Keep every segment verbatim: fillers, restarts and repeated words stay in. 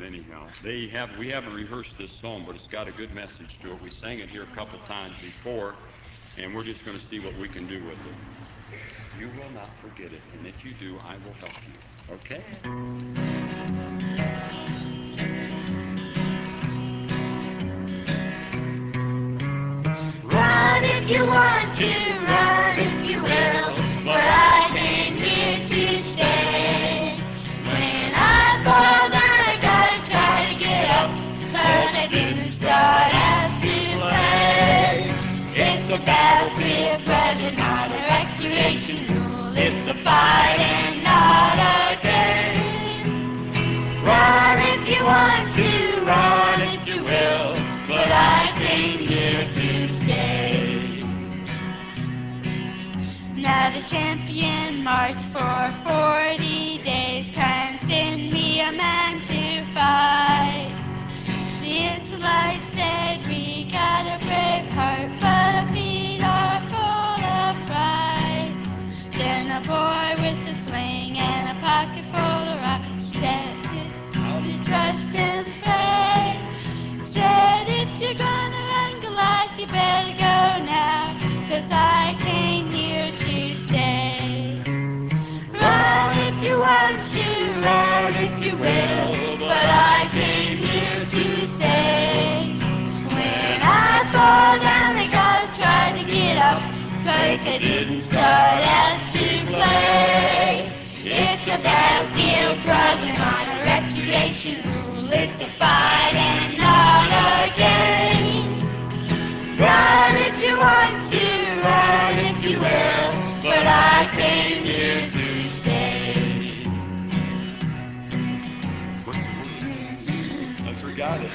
it anyhow. They have we haven't rehearsed this song, but it's got a good message to it. We sang it here a couple times before, and we're just going to see what we can do with it. You will not forget it, and if you do, I will help you. Okay? Run if you want to, run if you will, but I came here to stay. When I fall down, I gotta try to get up, 'cause I didn't start out to play. It's a battlefield, brother, not a recreation rule. It's a fight and not a game. Run if you want to, run if you will, but I came here to stay. Now the champion marched for forty days, trying to send me a man to fight. The Israelites said we got a brave heart, but our feet are full of pride. Then a boy with a sling and a pocket full of rocks said, "You trust and pray." Said, "If you're gonna run Goliath, you better go now, 'cause I came here to stay." Run if you want to, run if you will, but I came here to stay. When I fall down, I gotta try to get up, 'cause I didn't start out to play. It's a battlefield, brother, not a recreation rule. It's a fight and not a game. Run if you want to, run if you will, but I came here to stay. What's the word? I forgot it.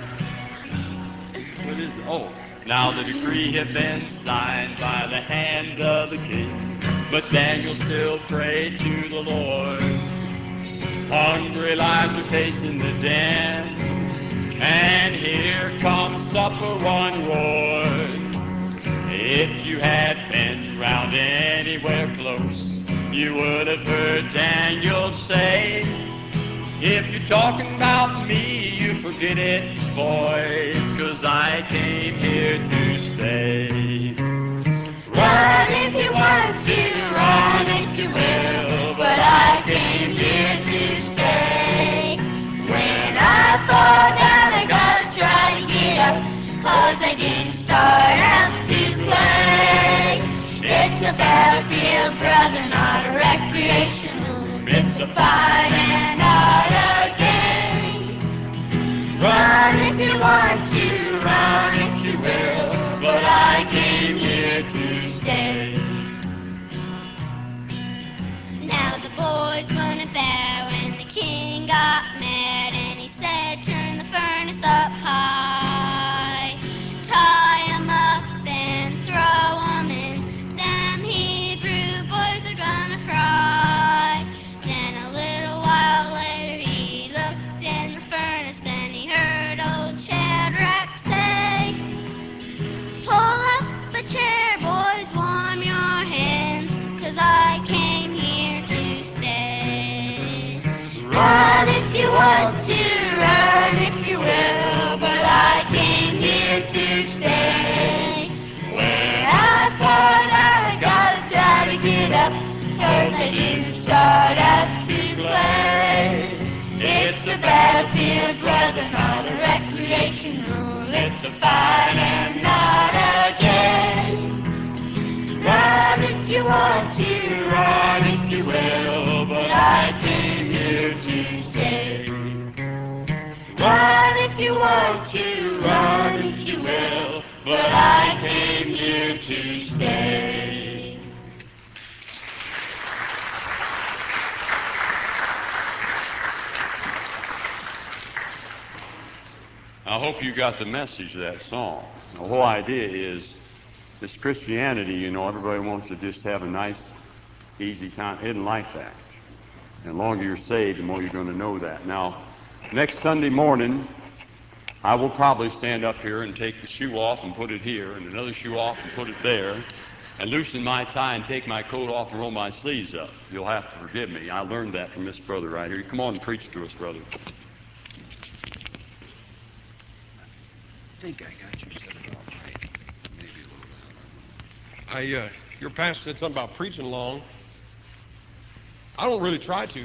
What is it? Oh. Now the decree had been signed by the hand of the king, but Daniel still prayed to the Lord. Hungry lives were pacing the den, and here comes supper one roared. If you had been round anywhere close, you would have heard Daniel say, "If you're talking about me, you forget it, boys, 'cause I came here to stay." Run if you want to, run if you will, but I came here to stay. When I fall down, I gotta try to get up, 'cause I didn't start out to play. It's a battlefield, brother, not a recreation room. It's a fight and not a game. Run if you want to, run if you will, but I came here to stay. Now the boys won a vow, and the king got mad, and he said, "Turn the furnace up high, tie 'em up and throw 'em in. Them Hebrew boys are gonna cry." Then a little while later he looked in the furnace, and he heard old Shadrach say, "Pull up a chair, boys, warm your hands, 'cause I came here to stay." Run if you want to, run if you will, but I came here to stay. When I fall down, I gotta try to get up, 'cause I didn't start out to play. It's a battlefield, brother, not a recreation rule. It's a fight and not a game. Run if you want to, run if you will, but I came here to stay. Run if you want to, run if you will, but I came here to stay. I hope you got the message of that song. The whole idea is this Christianity, you know, everybody wants to just have a nice, easy time. It isn't like that. And the longer you're saved, the more you're going to know that. Now, next Sunday morning, I will probably stand up here and take the shoe off and put it here, and another shoe off and put it there, and loosen my tie and take my coat off and roll my sleeves up. You'll have to forgive me. I learned that from this brother right here. Come on and preach to us, brother. I think I got you set it off right. Maybe a little louder. I, uh, your pastor said something about preaching long. I don't really try to.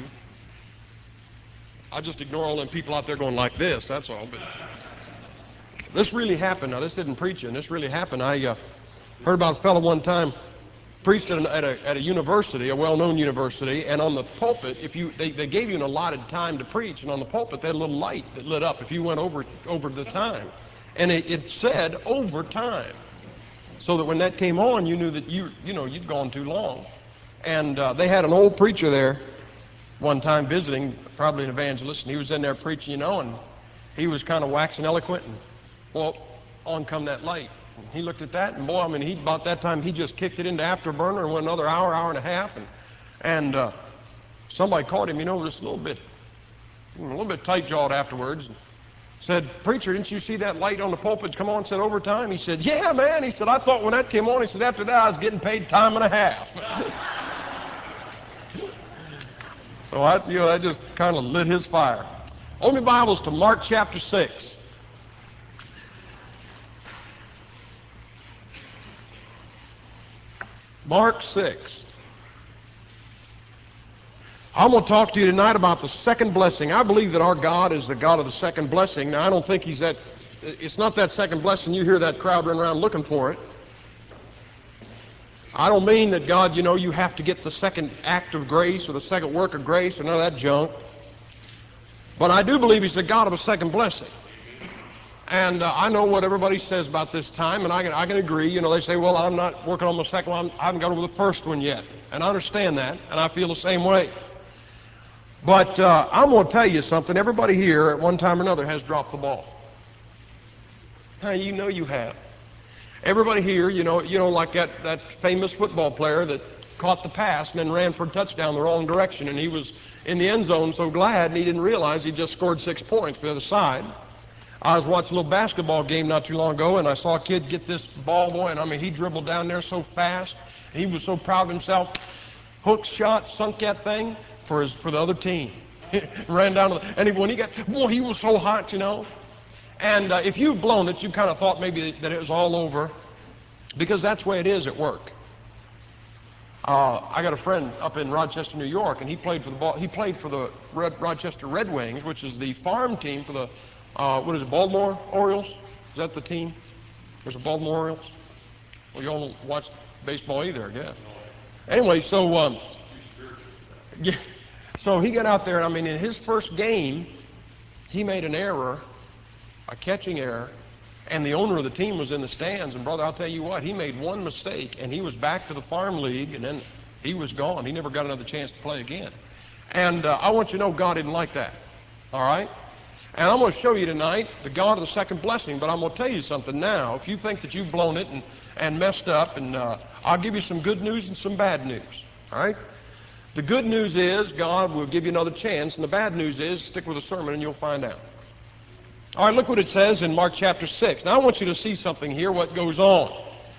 I just ignore all them people out there going like this, that's all. But this really happened. Now, this isn't preaching. This really happened. I uh, heard about a fellow one time, preached at, an, at, a, at a university, a well-known university, and on the pulpit, if you they, they gave you an allotted time to preach, and on the pulpit they had a little light that lit up if you went over over the time. And it, it said overtime. So that when that came on, you knew that you you know you'd gone too long. And uh, they had an old preacher there one time visiting, probably an evangelist, and he was in there preaching, you know, and he was kind of waxing eloquent, and well, on come that light. And he looked at that, and boy, I mean, he about that time he just kicked it into afterburner and went another hour, hour and a half, and and uh, somebody caught him, you know, just a little bit, a little bit tight-jawed afterwards. And said, "Preacher, didn't you see that light on the pulpit come on?" Said, "Overtime." He said, "Yeah, man." He said, "I thought when that came on," he said, "after that I was getting paid time and a half." So I, you know, that just kind of lit his fire. Open your Bibles to Mark chapter six. Mark six. I'm going to talk to you tonight about the second blessing. I believe that our God is the God of the second blessing. Now, I don't think He's that, it's not that second blessing you hear that crowd run around looking for it. I don't mean that God, you know, you have to get the second act of grace or the second work of grace or none of that junk. But I do believe He's the God of a second blessing. And uh, I know what everybody says about this time, and I can, I can agree. You know, they say, well, I'm not working on the second one. I haven't got over the first one yet. And I understand that, and I feel the same way. But uh, I'm going to tell you something. Everybody here at one time or another has dropped the ball. Now, you know you have. Everybody here, you know, you know, like that, that famous football player that caught the pass and then ran for a touchdown the wrong direction, and he was in the end zone so glad, and he didn't realize he just scored six points for the other side. I was watching a little basketball game not too long ago, and I saw a kid get this ball, boy, and I mean, he dribbled down there so fast, and he was so proud of himself. Hook shot, sunk that thing for his for the other team. Ran down to the, and he, when he got, boy, he was so hot, you know. And uh, if you've blown it, you kind of thought maybe that it was all over, because that's the way it is at work. Uh, I got a friend up in Rochester, New York, and he played for the ball, he played for the Red, Rochester Red Wings, which is the farm team for the uh, what is it, Baltimore Orioles? Is that the team? There's the Baltimore Orioles. Well, you all don't watch baseball either, I guess. Anyway, so um, yeah, so he got out there, and I mean, in his first game, he made an error. A catching error, and the owner of the team was in the stands, and brother, I'll tell you what, he made one mistake, and he was back to the farm league, and then he was gone. He never got another chance to play again. And uh, I want you to know God didn't like that, all right? And I'm going to show you tonight the God of the second blessing, but I'm going to tell you something now. If you think that you've blown it and, and messed up, and uh, I'll give you some good news and some bad news, all right? The good news is God will give you another chance, and the bad news is stick with the sermon and you'll find out. All right, look what it says in Mark chapter six. Now I want you to see something here, what goes on.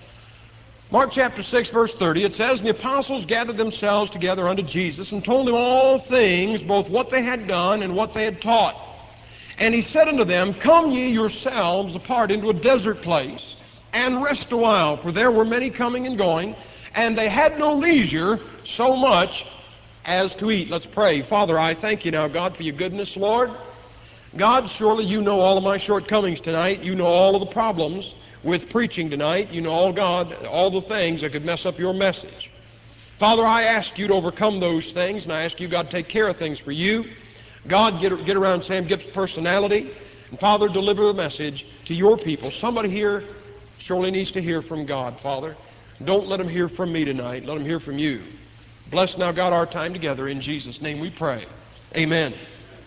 Mark chapter six, verse thirty, it says, "And the apostles gathered themselves together unto Jesus, and told him all things, both what they had done and what they had taught. And he said unto them, Come ye yourselves apart into a desert place, and rest a while, for there were many coming and going, and they had no leisure so much as to eat." Let's pray. Father, I thank you now, God, for your goodness, Lord. God, surely you know all of my shortcomings tonight. You know all of the problems with preaching tonight. You know all, God, all the things that could mess up your message. Father, I ask you to overcome those things, and I ask you, God, to take care of things for you. God, get, get around Sam Gibbs' personality. And Father, deliver the message to your people. Somebody here surely needs to hear from God, Father. Don't let them hear from me tonight. Let them hear from you. Bless now, God, our time together. In Jesus' name we pray. Amen.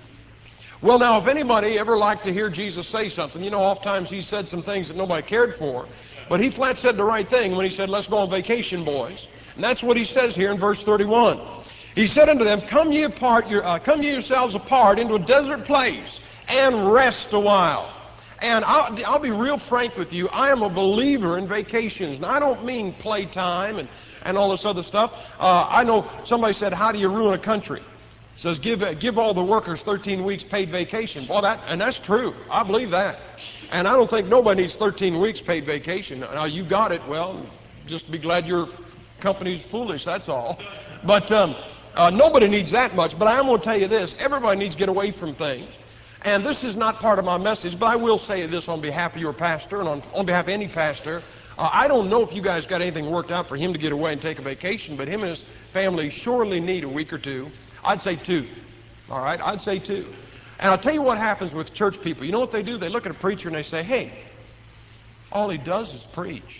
Well, now, if anybody ever liked to hear Jesus say something, you know, oftentimes he said some things that nobody cared for, but he flat said the right thing when he said, "Let's go on vacation, boys." And that's what he says here in verse thirty-one. He said unto them, Come ye apart, your, uh, come ye yourselves apart into a desert place, and rest a while. And I'll, I'll be real frank with you, I am a believer in vacations. And I don't mean playtime and, and all this other stuff. Uh, I know somebody said, how do you ruin a country? It says, give, give all the workers thirteen weeks paid vacation. Well, that, and that's true. I believe that. And I don't think nobody needs thirteen weeks paid vacation. Now, you got it. Well, just be glad your company's foolish, that's all. But um, uh, nobody needs that much. But I am going to tell you this. Everybody needs to get away from things. And this is not part of my message, but I will say this on behalf of your pastor and on, on behalf of any pastor. Uh, I don't know if you guys got anything worked out for him to get away and take a vacation, but him and his family surely need a week or two. I'd say two. All right? I'd say two. And I'll tell you what happens with church people. You know what they do? They look at a preacher and they say, hey, all he does is preach.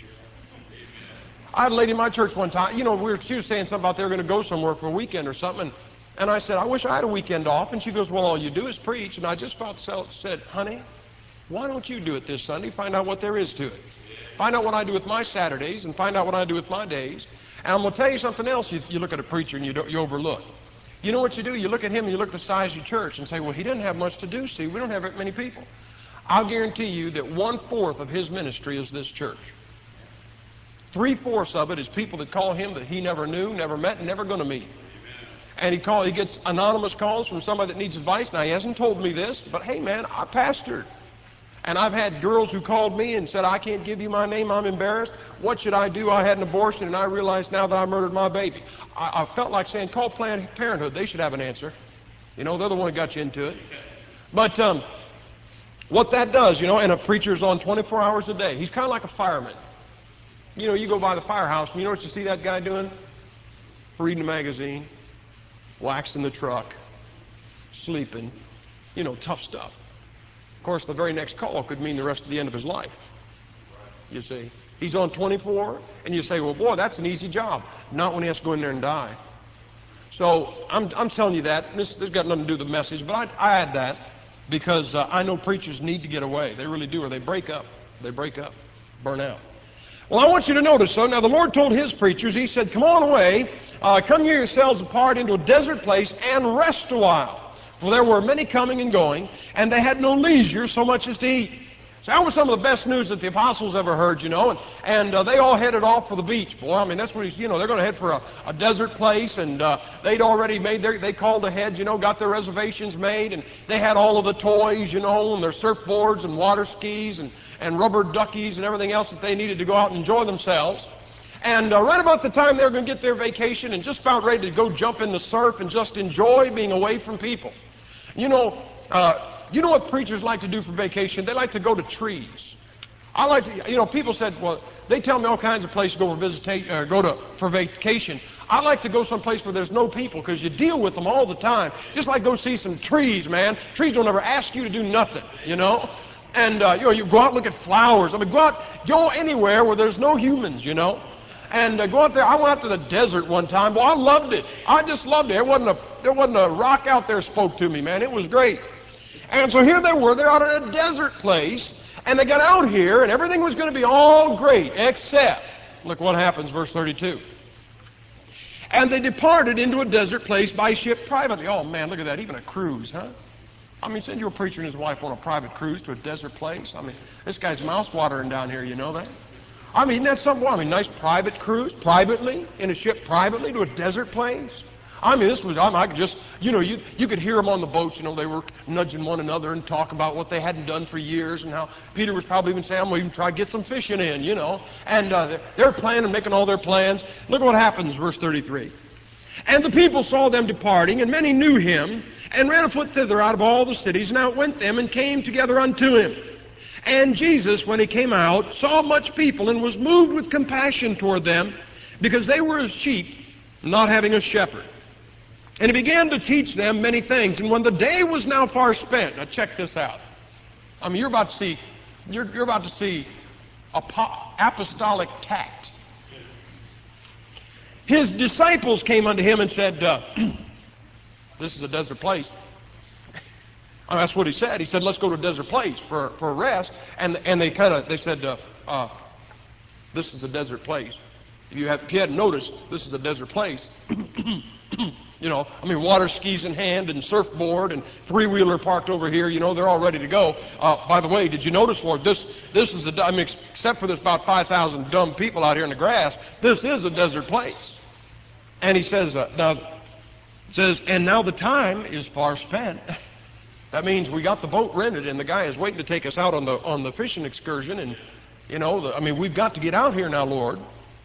I had a lady in my church one time, you know, we were, she was saying something about they were going to go somewhere for a weekend or something. And, and I said, I wish I had a weekend off. And she goes, well, all you do is preach. And I just about said, honey, why don't you do it this Sunday? Find out what there is to it. Find out what I do with my Saturdays and find out what I do with my days. And I'm going to tell you something else you, you look at a preacher and you, don't, you overlook. You know what you do? You look at him and you look at the size of your church and say, well, he doesn't have much to do, see. We don't have that many people. I'll guarantee you that one-fourth of his ministry is this church. Three-fourths of it is people that call him that he never knew, never met, and never going to meet. And he call, he gets anonymous calls from somebody that needs advice. Now, he hasn't told me this, but hey, man, I pastored. And I've had girls who called me and said, I can't give you my name, I'm embarrassed. What should I do? I had an abortion and I realize now that I murdered my baby. I, I felt like saying, call Planned Parenthood. They should have an answer. You know, they're the one who got you into it. But um, what that does, you know, and a preacher's on twenty-four hours a day. He's kind of like a fireman. You know, you go by the firehouse and you know what you see that guy doing? Reading a magazine, waxing the truck, sleeping, you know, tough stuff. Of course, the very next call could mean the rest of the end of his life. You see, he's on twenty-four, and you say, well, boy, that's an easy job. Not when he has to go in there and die. So I'm, I'm telling you that. This has got nothing to do with the message, but I, I add that because uh, I know preachers need to get away. They really do, or they break up. They break up, burn out. Well, I want you to notice, so now the Lord told his preachers, he said, come on away, uh, come ye yourselves apart into a desert place and rest a while. For there were many coming and going, and they had no leisure so much as to eat. So that was some of the best news that the apostles ever heard, you know, and, and uh, they all headed off for the beach. Boy, I mean, that's what he's, you know, they're going to head for a, a desert place, and uh, they'd already made their, they called ahead, you know, got their reservations made, and they had all of the toys, you know, and their surfboards and water skis and, and rubber duckies and everything else that they needed to go out and enjoy themselves. And uh, right about the time they were going to get their vacation and just about ready to go jump in the surf and just enjoy being away from people. You know, uh, you know what preachers like to do for vacation? They like to go to trees. I like to, you know, people said, well, they tell me all kinds of places to go for visitation, uh, go to for vacation. I like to go someplace where there's no people because you deal with them all the time. Just like go see some trees, man. Trees don't ever ask you to do nothing, you know. And uh, you know, you go out and look at flowers. I mean, go out, go anywhere where there's no humans, you know. And uh, go out there. I went out to the desert one time. Well, I loved it. I just loved it. There wasn't a there wasn't a rock out there spoke to me, man. It was great. And so here they were. They're out in a desert place, and they got out here, and everything was going to be all great, except look what happens, verse thirty-two. And they departed into a desert place by ship privately. Oh man, look at that. Even a cruise, huh? I mean, send your preacher and his wife on a private cruise to a desert place. I mean, this guy's mouth watering down here. You know that? I mean, that's something, I mean, nice private cruise, privately, in a ship privately to a desert place. I mean, this was, I, mean, I could just, you know, you you could hear them on the boats, you know, they were nudging one another and talk about what they hadn't done for years and how Peter was probably even saying, I'm going to even try to get some fishing in, you know. And uh, they're, they're planning and making all their plans. Look what happens, verse thirty-three. And the people saw them departing, and many knew him, and ran afoot thither out of all the cities, and outwent them, and came together unto him. And Jesus, when he came out, saw much people, and was moved with compassion toward them, because they were as sheep, not having a shepherd. And he began to teach them many things. And when the day was now far spent, now check this out. I mean, you're about to see, you're, you're about to see apo- apostolic tact. His disciples came unto him and said, uh, this is a desert place. Oh, that's what he said. He said, let's go to a desert place for, for a rest. And, and they kind of, they said, uh, uh, this is a desert place. If you, have, if you hadn't noticed, this is a desert place. You know, I mean, water skis in hand and surfboard and three-wheeler parked over here. You know, they're all ready to go. Uh, by the way, did you notice, Lord, this, this is a, I mean, except for there's about five thousand dumb people out here in the grass, this is a desert place. And he says, uh, now, It says, and now the time is far spent. That means we got the boat rented, and the guy is waiting to take us out on the on the fishing excursion. And, you know, the, I mean, we've got to get out here now, Lord.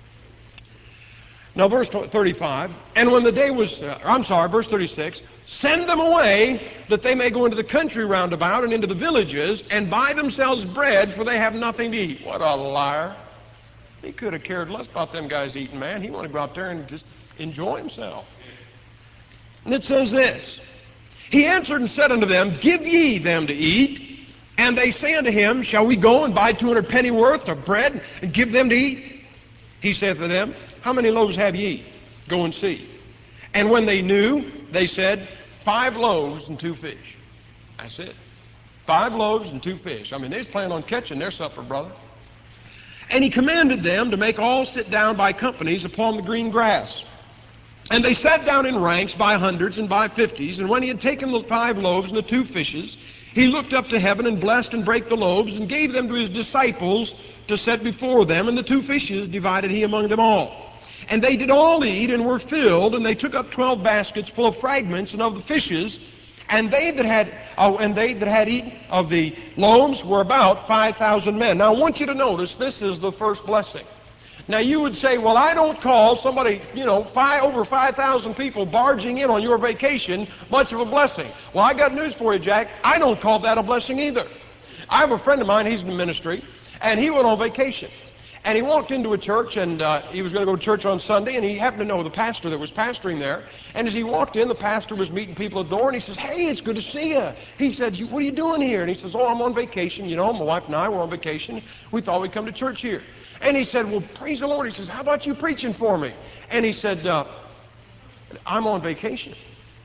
Now, verse thirty-five, and when the day was, uh, I'm sorry, verse thirty-six, send them away that they may go into the country round about and into the villages and buy themselves bread, for they have nothing to eat. What a liar. He could have cared less about them guys eating, man. He wanted to go out there and just enjoy himself. And it says this, he answered and said unto them, give ye them to eat. And they say unto him, shall we go and buy two hundred pennyworth of bread and give them to eat? He saith to them, how many loaves have ye? Go and see. And when they knew, they said, five loaves and two fish. That's it. Five loaves and two fish. I mean, they was planning on catching their supper, brother. And he commanded them to make all sit down by companies upon the green grass. And they sat down in ranks by hundreds and by fifties. And when he had taken the five loaves and the two fishes, he looked up to heaven and blessed and brake the loaves and gave them to his disciples to set before them. And the two fishes divided he among them all. And they did all eat and were filled, and they took up twelve baskets full of fragments and of the fishes. And they that had, oh, and they that had eaten of the loaves were about five thousand men. Now I want you to notice this is the first blessing. Now you would say, well, I don't call somebody, you know, five, over five thousand people barging in on your vacation much of a blessing. Well, I got news for you, Jack. I don't call that a blessing either. I have a friend of mine, he's in the ministry, and he went on vacation. And he walked into a church, and uh, he was going to go to church on Sunday, and he happened to know the pastor that was pastoring there. And as he walked in, the pastor was meeting people at the door, and he says, hey, it's good to see you. He said, what are you doing here? And he says, oh, I'm on vacation. You know, my wife and I were on vacation. We thought we'd come to church here. And he said, well, praise the Lord. He says, how about you preaching for me? And he said, uh, I'm on vacation.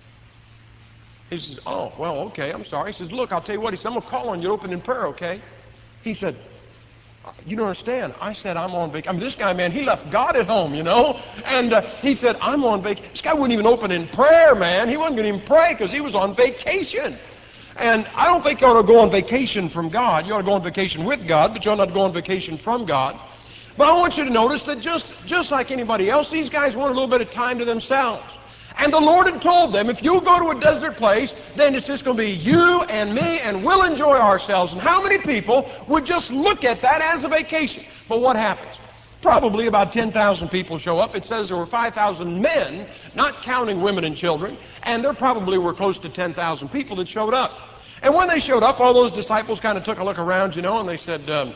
He says, oh, well, okay, I'm sorry. He says, look, I'll tell you what. He said, I'm going to call on you open in prayer, okay? He said, you don't understand. I said, I'm on vacation. I mean, this guy, man, he left God at home, you know? And uh, he said, I'm on vacation. This guy wouldn't even open in prayer, man. He wasn't going to even pray because he was on vacation. And I don't think you ought to go on vacation from God. You ought to go on vacation with God, but you ought not to go on vacation from God. But I want you to notice that just, just like anybody else, these guys want a little bit of time to themselves. And the Lord had told them, if you go to a desert place, then it's just going to be you and me, and we'll enjoy ourselves. And how many people would just look at that as a vacation? But what happens? Probably about ten thousand people show up. It says there were five thousand men, not counting women and children, and there probably were close to ten thousand people that showed up. And when they showed up, all those disciples kind of took a look around, you know, and they said, um,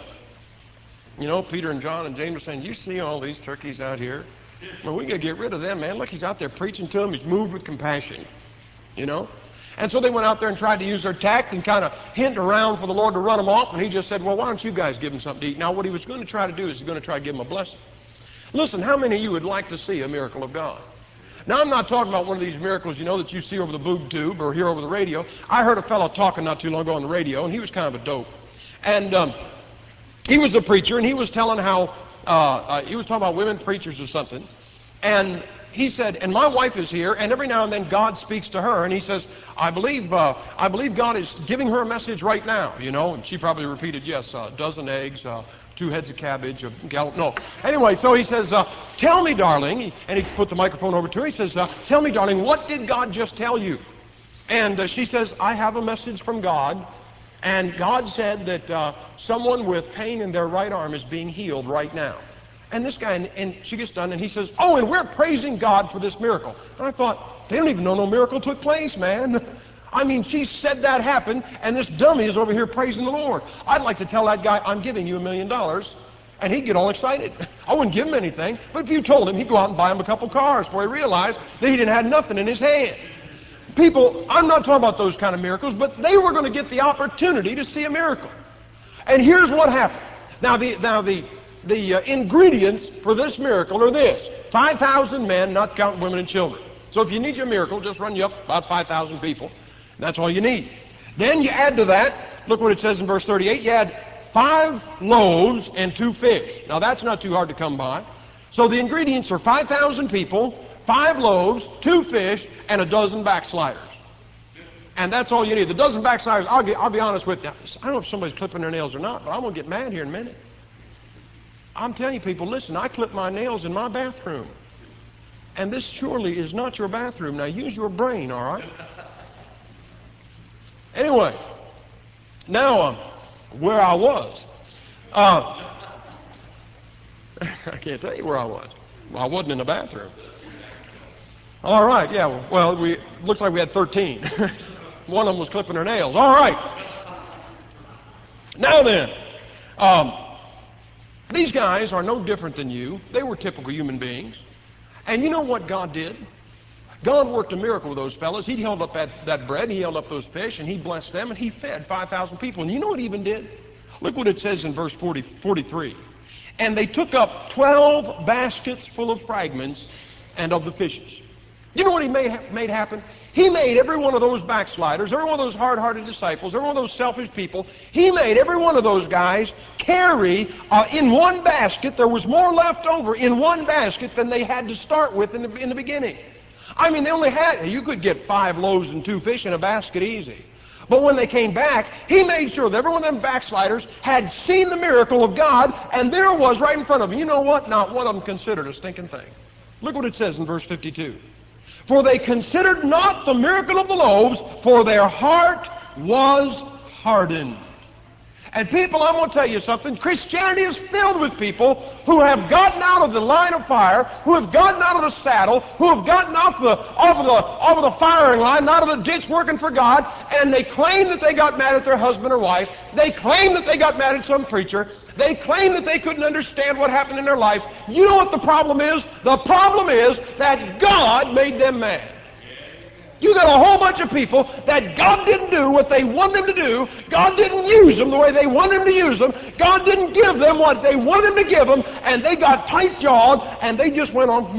you know, Peter and John and James were saying, you see all these turkeys out here? Well, we got to get rid of them, man. Look, he's out there preaching to them. He's moved with compassion, you know. And so they went out there and tried to use their tact and kind of hint around for the Lord to run them off. And he just said, well, why don't you guys give them something to eat? Now, what he was going to try to do is he's going to try to give them a blessing. Listen, how many of you would like to see a miracle of God? Now, I'm not talking about one of these miracles, you know, that you see over the boob tube or hear over the radio. I heard a fellow talking not too long ago on the radio, and he was kind of a dope. And um, he was a preacher, and he was telling how, uh, uh, he was talking about women preachers or something. And he said, and my wife is here, and every now and then God speaks to her, and he says, I believe uh, I believe God is giving her a message right now, you know. And she probably repeated, yes, a dozen eggs, uh, two heads of cabbage, a gallon, no. Anyway, so he says, uh, tell me, darling, and he put the microphone over to her. He says, uh, tell me, darling, what did God just tell you? And uh, she says, I have a message from God, and God said that uh, someone with pain in their right arm is being healed right now. And this guy, and, and she gets done, and he says, oh, and we're praising God for this miracle. And I thought, they don't even know no miracle took place, man. I mean, she said that happened, and this dummy is over here praising the Lord. I'd like to tell that guy, I'm giving you a million dollars, and he'd get all excited. I wouldn't give him anything, but if you told him, he'd go out and buy him a couple cars before he realized that he didn't have nothing in his hand. People, I'm not talking about those kind of miracles, but they were going to get the opportunity to see a miracle. And here's what happened. Now, the, now the, the uh, ingredients for this miracle are this. five thousand men, not counting women and children. So if you need your miracle, just run you up about five thousand people. That's all you need. Then you add to that, look what it says in verse thirty-eight, you add five loaves and two fish. Now that's not too hard to come by. So the ingredients are five thousand people, five loaves, two fish, and a dozen backsliders. And that's all you need. The dozen backsliders, I'll, get, I'll be honest with you. I don't know if somebody's clipping their nails or not, but I'm going to get mad here in a minute. I'm telling you people, listen, I clip my nails in my bathroom. And this surely is not your bathroom. Now use your brain, all right? Anyway, now um, where I was. Uh, I can't tell you where I was. Well, I wasn't in the bathroom. All right, yeah, well, we looks like we had thirteen. One of them was clipping her nails. All right. Now then, um, these guys are no different than you. They were typical human beings. And you know what God did? God worked a miracle with those fellas. He held up that, that bread, he held up those fish, and he blessed them, and he fed five thousand people. And you know what he even did? Look what it says in verse forty, forty-three. And they took up twelve baskets full of fragments and of the fishes. You know what he made, made happen? He made every one of those backsliders, every one of those hard-hearted disciples, every one of those selfish people, he made every one of those guys carry uh, in one basket. There was more left over in one basket than they had to start with in the, in the beginning. I mean, they only had, you could get five loaves and two fish in a basket easy. But when they came back, he made sure that every one of them backsliders had seen the miracle of God, and there it was right in front of them. You know what? Not one of them considered a stinking thing. Look what it says in verse fifty-two. For they considered not the miracle of the loaves, for their heart was hardened. And people, I'm going to tell you something. Christianity is filled with people who have gotten out of the line of fire, who have gotten out of the saddle, who have gotten off the off of the off of the firing line, out of the ditch working for God, and they claim that they got mad at their husband or wife. They claim that they got mad at some preacher. They claim that they couldn't understand what happened in their life. You know what the problem is? The problem is that God made them mad. You got a whole bunch of people that God didn't do what they wanted them to do. God didn't use them the way they wanted him to use them. God didn't give them what they wanted him to give them, and they got tight-jawed, and they just went on.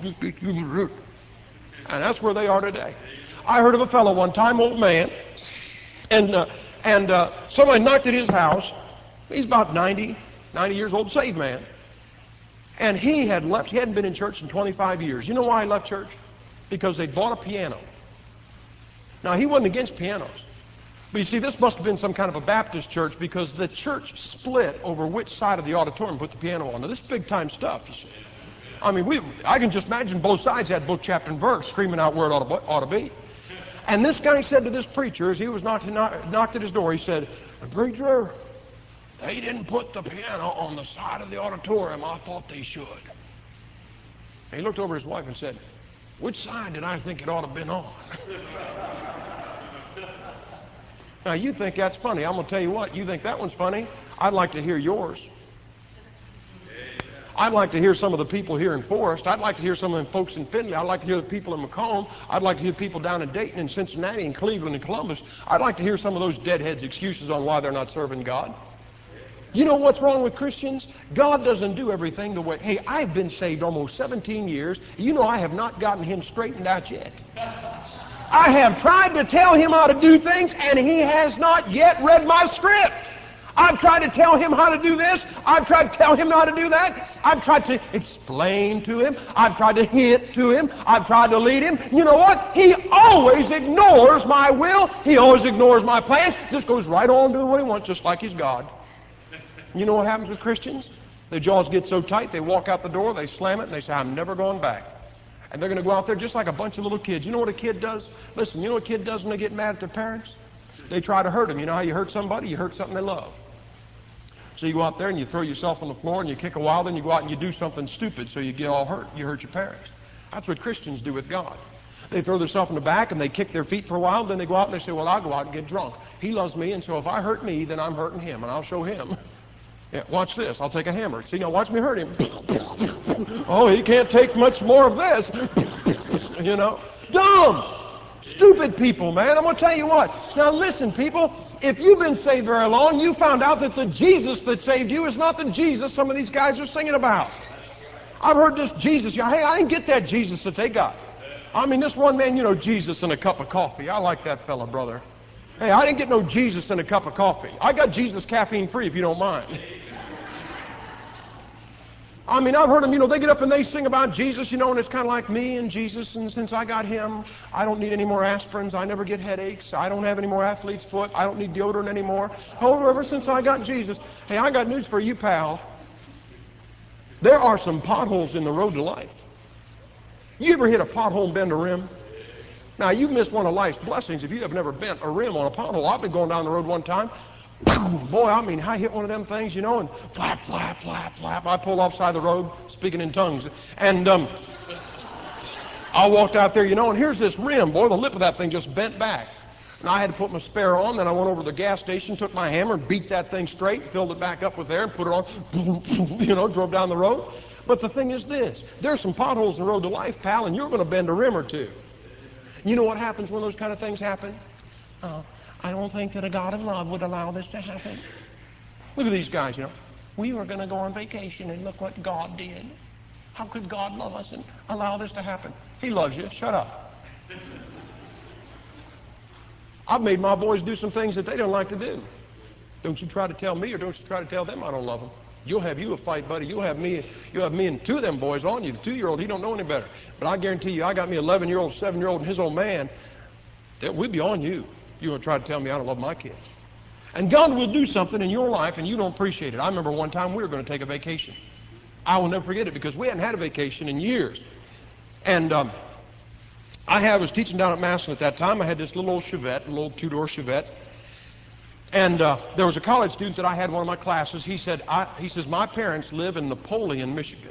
And that's where they are today. I heard of a fellow one time, old man, and uh, and uh, somebody knocked at his house. He's about ninety, ninety years old, saved man. And he had left, he hadn't been in church in twenty-five years. You know why he left church? Because they bought a piano. Now, he wasn't against pianos. But you see, this must have been some kind of a Baptist church, because the church split over which side of the auditorium put the piano on. Now, this is big-time stuff, you see. I mean, we, I can just imagine both sides had book, chapter, and verse screaming out where it ought to, ought to be. And this guy said to this preacher, as he was knocked, knocked at his door, he said, "Preacher, they didn't put the piano on the side of the auditorium. I thought they should." And he looked over at his wife and said, "Which side did I think it ought to have been on?" Now, you think that's funny. I'm going to tell you what. You think that one's funny? I'd like to hear yours. I'd like to hear some of the people here in Forest. I'd like to hear some of the folks in Findlay. I'd like to hear the people in Macomb. I'd like to hear people down in Dayton and Cincinnati and Cleveland and Columbus. I'd like to hear some of those deadheads' excuses on why they're not serving God. You know what's wrong with Christians? God doesn't do everything the way... Hey, I've been saved almost seventeen years. You know I have not gotten him straightened out yet. I have tried to tell him how to do things, and he has not yet read my script. I've tried to tell him how to do this. I've tried to tell him how to do that. I've tried to explain to him. I've tried to hint to him. I've tried to lead him. You know what? He always ignores my will. He always ignores my plans. Just goes right on doing what he wants, just like he's God. You know what happens with Christians? Their jaws get so tight, they walk out the door, they slam it, and they say, "I'm never going back." And they're going to go out there just like a bunch of little kids. You know what a kid does? Listen, you know what a kid does when they get mad at their parents? They try to hurt them. You know how you hurt somebody? You hurt something they love. So you go out there and you throw yourself on the floor and you kick a while, then you go out and you do something stupid, so you get all hurt. You hurt your parents. That's what Christians do with God. They throw themselves in the back and they kick their feet for a while, then they go out and they say, "Well, I'll go out and get drunk. He loves me, and so if I hurt me, then I'm hurting him, and I'll show him." Yeah, watch this. I'll take a hammer. See, now watch me hurt him. Oh, he can't take much more of this. You know, dumb, stupid people, man. I'm going to tell you what. Now listen, people, if you've been saved very long, you found out that the Jesus that saved you is not the Jesus some of these guys are singing about. I've heard this Jesus. Hey, I didn't get that Jesus that they got. I mean, this one man, you know, Jesus and a cup of coffee. I like that fella, brother. Hey, I didn't get no Jesus and a cup of coffee. I got Jesus caffeine free, if you don't mind. I mean, I've heard them, you know, they get up and they sing about Jesus, you know, and it's kind of like me and Jesus, and since I got him, I don't need any more aspirins, I never get headaches, I don't have any more athlete's foot, I don't need deodorant anymore. Oh, ever since I got Jesus. Hey, I got news for you, pal. There are some potholes in the road to life. You ever hit a pothole and bend a rim? Now, you've missed one of life's blessings if you have never bent a rim on a pothole. I've been going down the road one time. Boy, I mean, I hit one of them things, you know, and flap, flap, flap, flap. I pulled offside the road, speaking in tongues. And um, I walked out there, you know, and here's this rim. Boy, the lip of that thing just bent back. And I had to put my spare on. Then I went over to the gas station, took my hammer, and beat that thing straight, filled it back up with air, and put it on, you know, drove down the road. But the thing is this. There's some potholes in the road to life, pal, and you're going to bend a rim or two. You know what happens when those kind of things happen? Uh, I don't think that a God of love would allow this to happen. Look at these guys, you know. We were going to go on vacation, and look what God did. How could God love us and allow this to happen? He loves you. Shut up. I've made my boys do some things that they don't like to do. Don't you try to tell me, or don't you try to tell them I don't love them. You'll have you a fight, buddy. You'll have me. You'll have me and two of them boys on you. The two-year-old, he don't know any better. But I guarantee you, I got me eleven-year-old, seven-year-old, and his old man. That we'd be on you. You're going to try to tell me I don't love my kids. And God will do something in your life, and you don't appreciate it. I remember one time we were going to take a vacation. I will never forget it because we hadn't had a vacation in years. And um, I had, was teaching down at Massillon at that time. I had this little old Chevette, a little two-door Chevette. And uh, there was a college student that I had in one of my classes. He said, I, he says, my parents live in Napoleon, Michigan.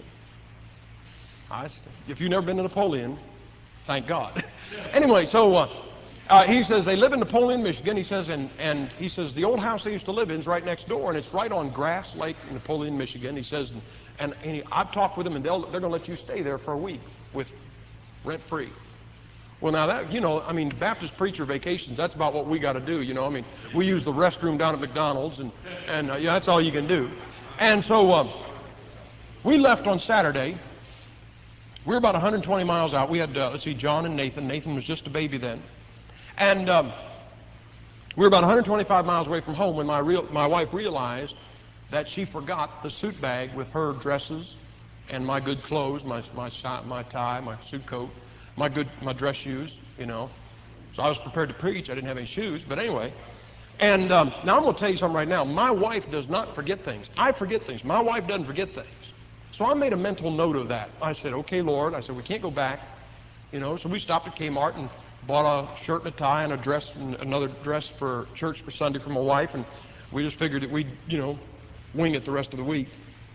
I said, if you've never been to Napoleon, thank God. Anyway, so uh, uh, he says they live in Napoleon, Michigan. He says, and, and he says the old house they used to live in is right next door, and it's right on Grass Lake, Napoleon, Michigan. He says, and, and he, I've talked with them, and they'll, they're going to let you stay there for a week with rent-free. Well, now that, you know, I mean, Baptist preacher vacations, that's about what we got to do, you know. I mean, we use the restroom down at McDonald's, and, and uh, yeah, that's all you can do. And so uh, we left on Saturday. We were about one hundred twenty miles out. We had, uh, let's see, John and Nathan. Nathan was just a baby then. And um, we were about one hundred twenty-five miles away from home when my, real, my wife realized that she forgot the suit bag with her dresses and my good clothes, my, my, my tie, my suit coat. My good, my dress shoes, you know. So I was prepared to preach. I didn't have any shoes, but anyway. And um, now I'm going to tell you something right now. My wife does not forget things. I forget things. My wife doesn't forget things. So I made a mental note of that. I said, okay, Lord. I said, we can't go back. You know, so we stopped at Kmart and bought a shirt and a tie and a dress and another dress for church for Sunday for my wife. And we just figured that we'd, you know, wing it the rest of the week.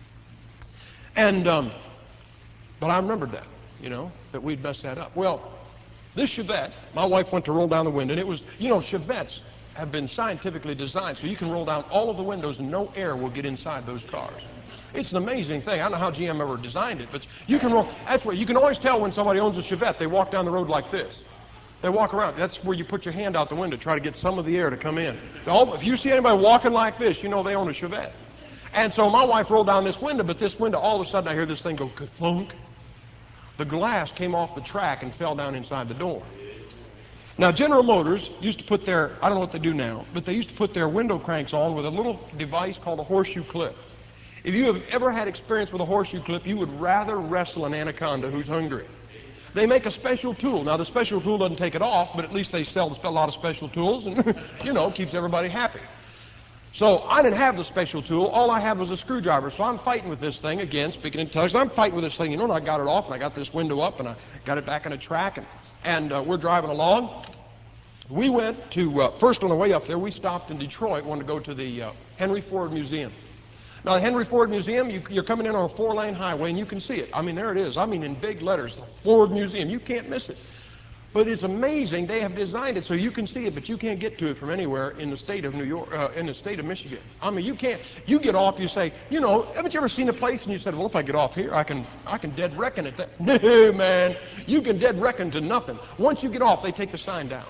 And, um, but I remembered that. You know, that we'd messed that up. Well, this Chevette, my wife went to roll down the window, and it was, you know, Chevettes have been scientifically designed so you can roll down all of the windows and no air will get inside those cars. It's an amazing thing. I don't know how G M ever designed it, but you can roll. That's what you can always tell when somebody owns a Chevette. They walk down the road like this. They walk around. That's where you put your hand out the window, try to get some of the air to come in. If you see anybody walking like this, you know they own a Chevette. And so my wife rolled down this window, but this window, all of a sudden I hear this thing go ka-thunk. The glass came off the track and fell down inside the door. Now, General Motors used to put their, I don't know what they do now, but they used to put their window cranks on with a little device called a horseshoe clip. If you have ever had experience with a horseshoe clip, you would rather wrestle an anaconda who's hungry. They make a special tool. Now, the special tool doesn't take it off, but at least they sell a lot of special tools and, you know, keeps everybody happy. So I didn't have the special tool. All I had was a screwdriver. So I'm fighting with this thing, again, speaking in tongues. I'm fighting with this thing, you know, and I got it off, and I got this window up, and I got it back on the track, and, and uh, we're driving along. We went to, uh, first on the way up there, we stopped in Detroit, wanted to go to the uh, Henry Ford Museum. Now, the Henry Ford Museum, you, you're coming in on a four-lane highway, and you can see it. I mean, there it is. I mean, in big letters, the Ford Museum. You can't miss it. But it's amazing. They have designed it so you can see it, but you can't get to it from anywhere in the state of New York, uh, in the state of Michigan. I mean, you can't. You get off, you say, you know, haven't you ever seen a place and you said, well, if I get off here, I can, I can dead reckon it. No, man, you can dead reckon to nothing. Once you get off, they take the sign down.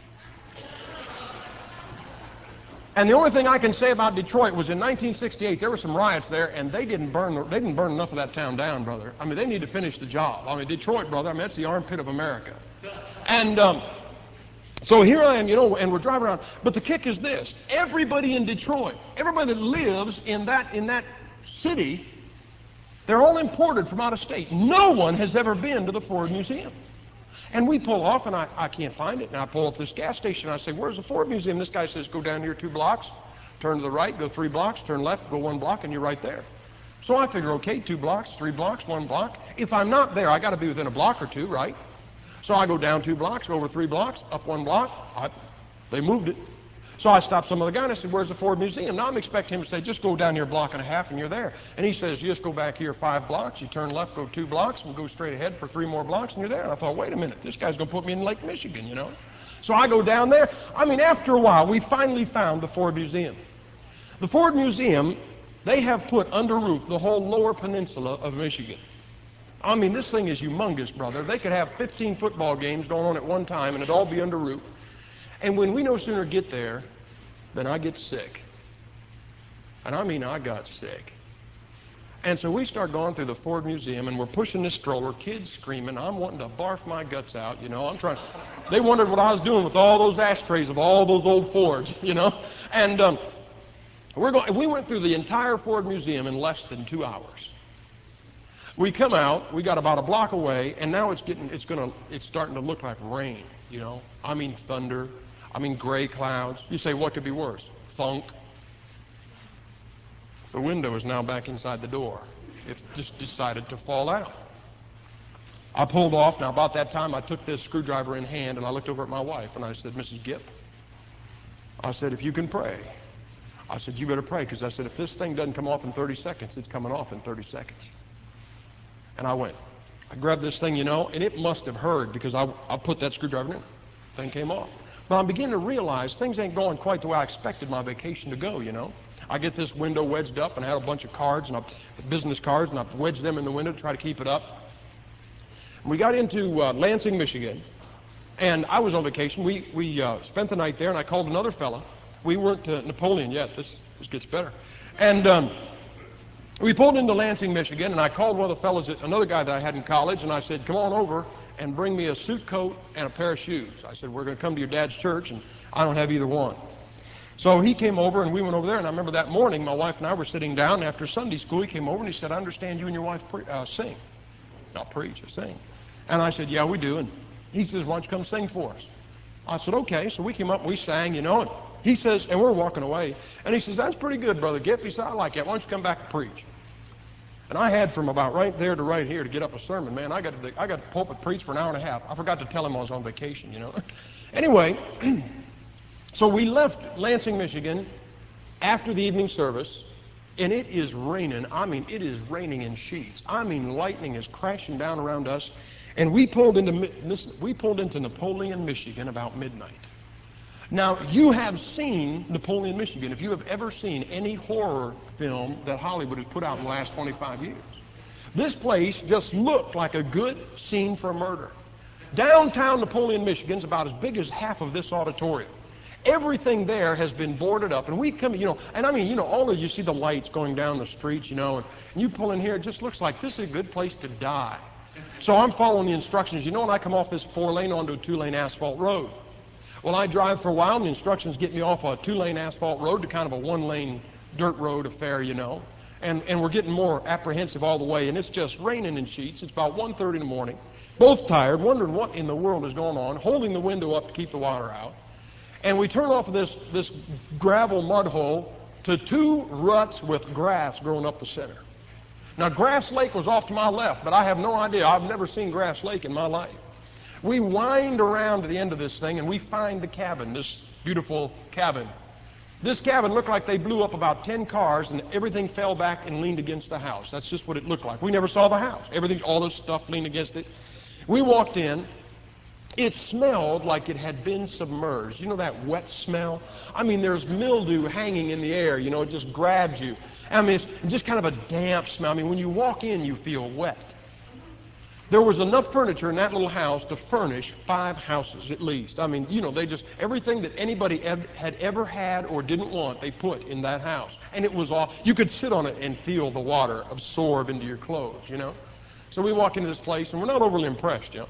And the only thing I can say about Detroit was in nineteen sixty-eight, there were some riots there, and they didn't burn, they didn't burn enough of that town down, brother. I mean, they need to finish the job. I mean, Detroit, brother, I mean, that's the armpit of America. And um, so here I am, you know, and we're driving around. But the kick is this. Everybody in Detroit, everybody that lives in that in that city, they're all imported from out of state. No one has ever been to the Ford Museum. And we pull off, and I, I can't find it. And I pull up to this gas station, and I say, where's the Ford Museum? This guy says, go down here two blocks, turn to the right, go three blocks, turn left, go one block, and you're right there. So I figure, okay, two blocks, three blocks, one block. If I'm not there, I got to be within a block or two, right? So I go down two blocks, go over three blocks, up one block. I, they moved it. So I stopped some other guy and I said, where's the Ford Museum? Now I'm expecting him to say, just go down here a block and a half and you're there. And he says, you just go back here five blocks, you turn left, go two blocks, and go straight ahead for three more blocks and you're there. And I thought, wait a minute, this guy's going to put me in Lake Michigan, you know. So I go down there. I mean, after a while, we finally found the Ford Museum. The Ford Museum, they have put under roof the whole lower peninsula of Michigan. I mean, this thing is humongous, brother. They could have fifteen football games going on at one time and it'd all be under roof. And when we no sooner get there, then I get sick. And I mean, I got sick. And so we start going through the Ford Museum, and we're pushing this stroller, kids screaming. I'm wanting to barf my guts out, you know. I'm trying. They wondered what I was doing with all those ashtrays of all those old Fords, you know. And um, we're going. We went through the entire Ford Museum in less than two hours. We come out. We got about a block away, and now it's getting. It's gonna. It's starting to look like rain, you know. I mean, thunder. I mean, gray clouds. You say, what could be worse? Thunk. The window is now back inside the door. It just decided to fall out. I pulled off. Now, about that time, I took this screwdriver in hand, and I looked over at my wife, and I said, Missus Gipp, I said, if you can pray. I said, you better pray, because I said, if this thing doesn't come off in thirty seconds, it's coming off in thirty seconds. And I went. I grabbed this thing, you know, and it must have heard, because I, I put that screwdriver in. The thing came off. But I'm beginning to realize things ain't going quite the way I expected my vacation to go, you know. I get this window wedged up, and I had a bunch of cards, and I, business cards, and I wedged them in the window to try to keep it up. We got into uh, Lansing, Michigan, and I was on vacation. We we uh, spent the night there, and I called another fella. We weren't to Napoleon yet. This, this gets better. And um, we pulled into Lansing, Michigan, and I called one of the fellas, another guy that I had in college, and I said, come on over and bring me a suit coat and a pair of shoes. I said, we're going to come to your dad's church, and I don't have either one. So he came over, and we went over there, and I remember that morning, my wife and I were sitting down after Sunday school. He came over, and he said, I understand you and your wife pre- uh, sing. Not preach, sing. And I said, yeah, we do. And he says, why don't you come sing for us? I said, okay. So we came up, and we sang, you know, and he says, and we're walking away, and he says, that's pretty good, Brother Gipp. He said, I like that. Why don't you come back and preach? And I had from about right there to right here to get up a sermon. Man, I got to the, I got to pulpit preach for an hour and a half. I forgot to tell him I was on vacation, you know. Anyway, so we left Lansing, Michigan after the evening service, and it is raining. I mean, it is raining in sheets. I mean, lightning is crashing down around us. And we pulled into we pulled into Napoleon, Michigan about midnight. Now, you have seen Napoleon, Michigan, if you have ever seen any horror film that Hollywood has put out in the last twenty-five years. This place just looked like a good scene for a murder. Downtown Napoleon, Michigan is about as big as half of this auditorium. Everything there has been boarded up. And we come, you know, and I mean, you know, all of you see the lights going down the streets, you know, and, and you pull in here, it just looks like this is a good place to die. So I'm following the instructions. You know, when I come off this four-lane onto a two-lane asphalt road. Well, I drive for a while, and the instructions get me off a two-lane asphalt road to kind of a one-lane dirt road affair, you know. And and we're getting more apprehensive all the way, and it's just raining in sheets. It's about one thirty in the morning. Both tired, wondering what in the world is going on, holding the window up to keep the water out. And we turn off of this, this gravel mud hole to two ruts with grass growing up the center. Now, Grass Lake was off to my left, but I have no idea. I've never seen Grass Lake in my life. We wind around to the end of this thing, and we find the cabin, this beautiful cabin. This cabin looked like they blew up about ten cars, and everything fell back and leaned against the house. That's just what it looked like. We never saw the house. Everything, all this stuff leaned against it. We walked in. It smelled like it had been submerged. You know that wet smell? I mean, there's mildew hanging in the air. You know, it just grabs you. I mean, it's just kind of a damp smell. I mean, when you walk in, you feel wet. There was enough furniture in that little house to furnish five houses at least. I mean, you know, they just, everything that anybody ev- had ever had or didn't want, they put in that house. And it was all, you could sit on it and feel the water absorb into your clothes, you know. So we walk into this place, and we're not overly impressed, you know.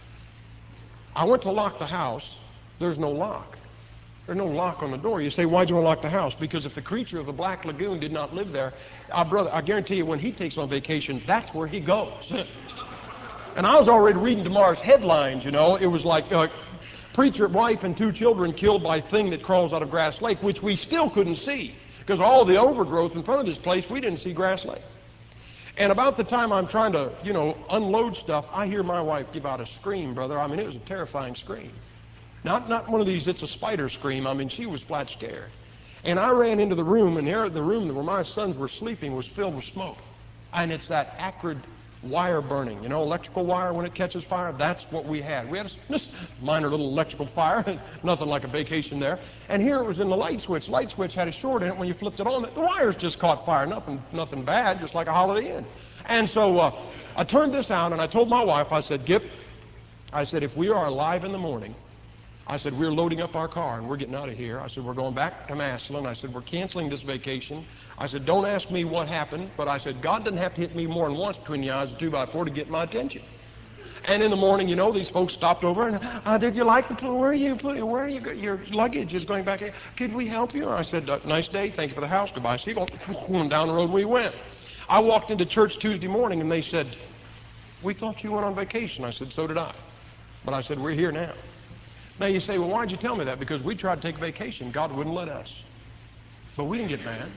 I went to lock the house. There's no lock. There's no lock on the door. You say, why'd you want to lock the house? Because if the creature of the Black Lagoon did not live there, our brother, I guarantee you when he takes on vacation, that's where he goes. And I was already reading tomorrow's headlines, you know. It was like, uh, preacher, wife, and two children killed by thing that crawls out of Grass Lake, which we still couldn't see. Because all the overgrowth in front of this place, we didn't see Grass Lake. And about the time I'm trying to, you know, unload stuff, I hear my wife give out a scream, brother. I mean, it was a terrifying scream. Not not one of these, it's a spider scream. I mean, she was flat scared. And I ran into the room, and there, the room where my sons were sleeping was filled with smoke. And it's that acrid wire burning, you know, electrical wire when it catches fire. That's what we had. We had a just minor little electrical fire, nothing like a vacation there. And here it was in the light switch. Light switch had a short in it. When you flipped it on, the wires just caught fire. Nothing, nothing bad, just like a Holiday Inn. And so uh, I turned this out, and I told my wife, I said, Gip, I said, if we are alive in the morning, I said, we're loading up our car and we're getting out of here. I said, we're going back to Massillon. I said, we're canceling this vacation. I said, don't ask me what happened, but I said, God didn't have to hit me more than once between the eyes of two by four to get my attention. And in the morning, you know, these folks stopped over and, uh, did you like the pool? Where are you? Where are you? Your luggage is going back here. Could we help you? I said, uh, nice day. Thank you for the house. Goodbye. See you. And down the road we went. I walked into church Tuesday morning and they said, we thought you went on vacation. I said, so did I. But I said, we're here now. Now you say, well, why'd you tell me that? Because we tried to take a vacation. God wouldn't let us. But we didn't get mad.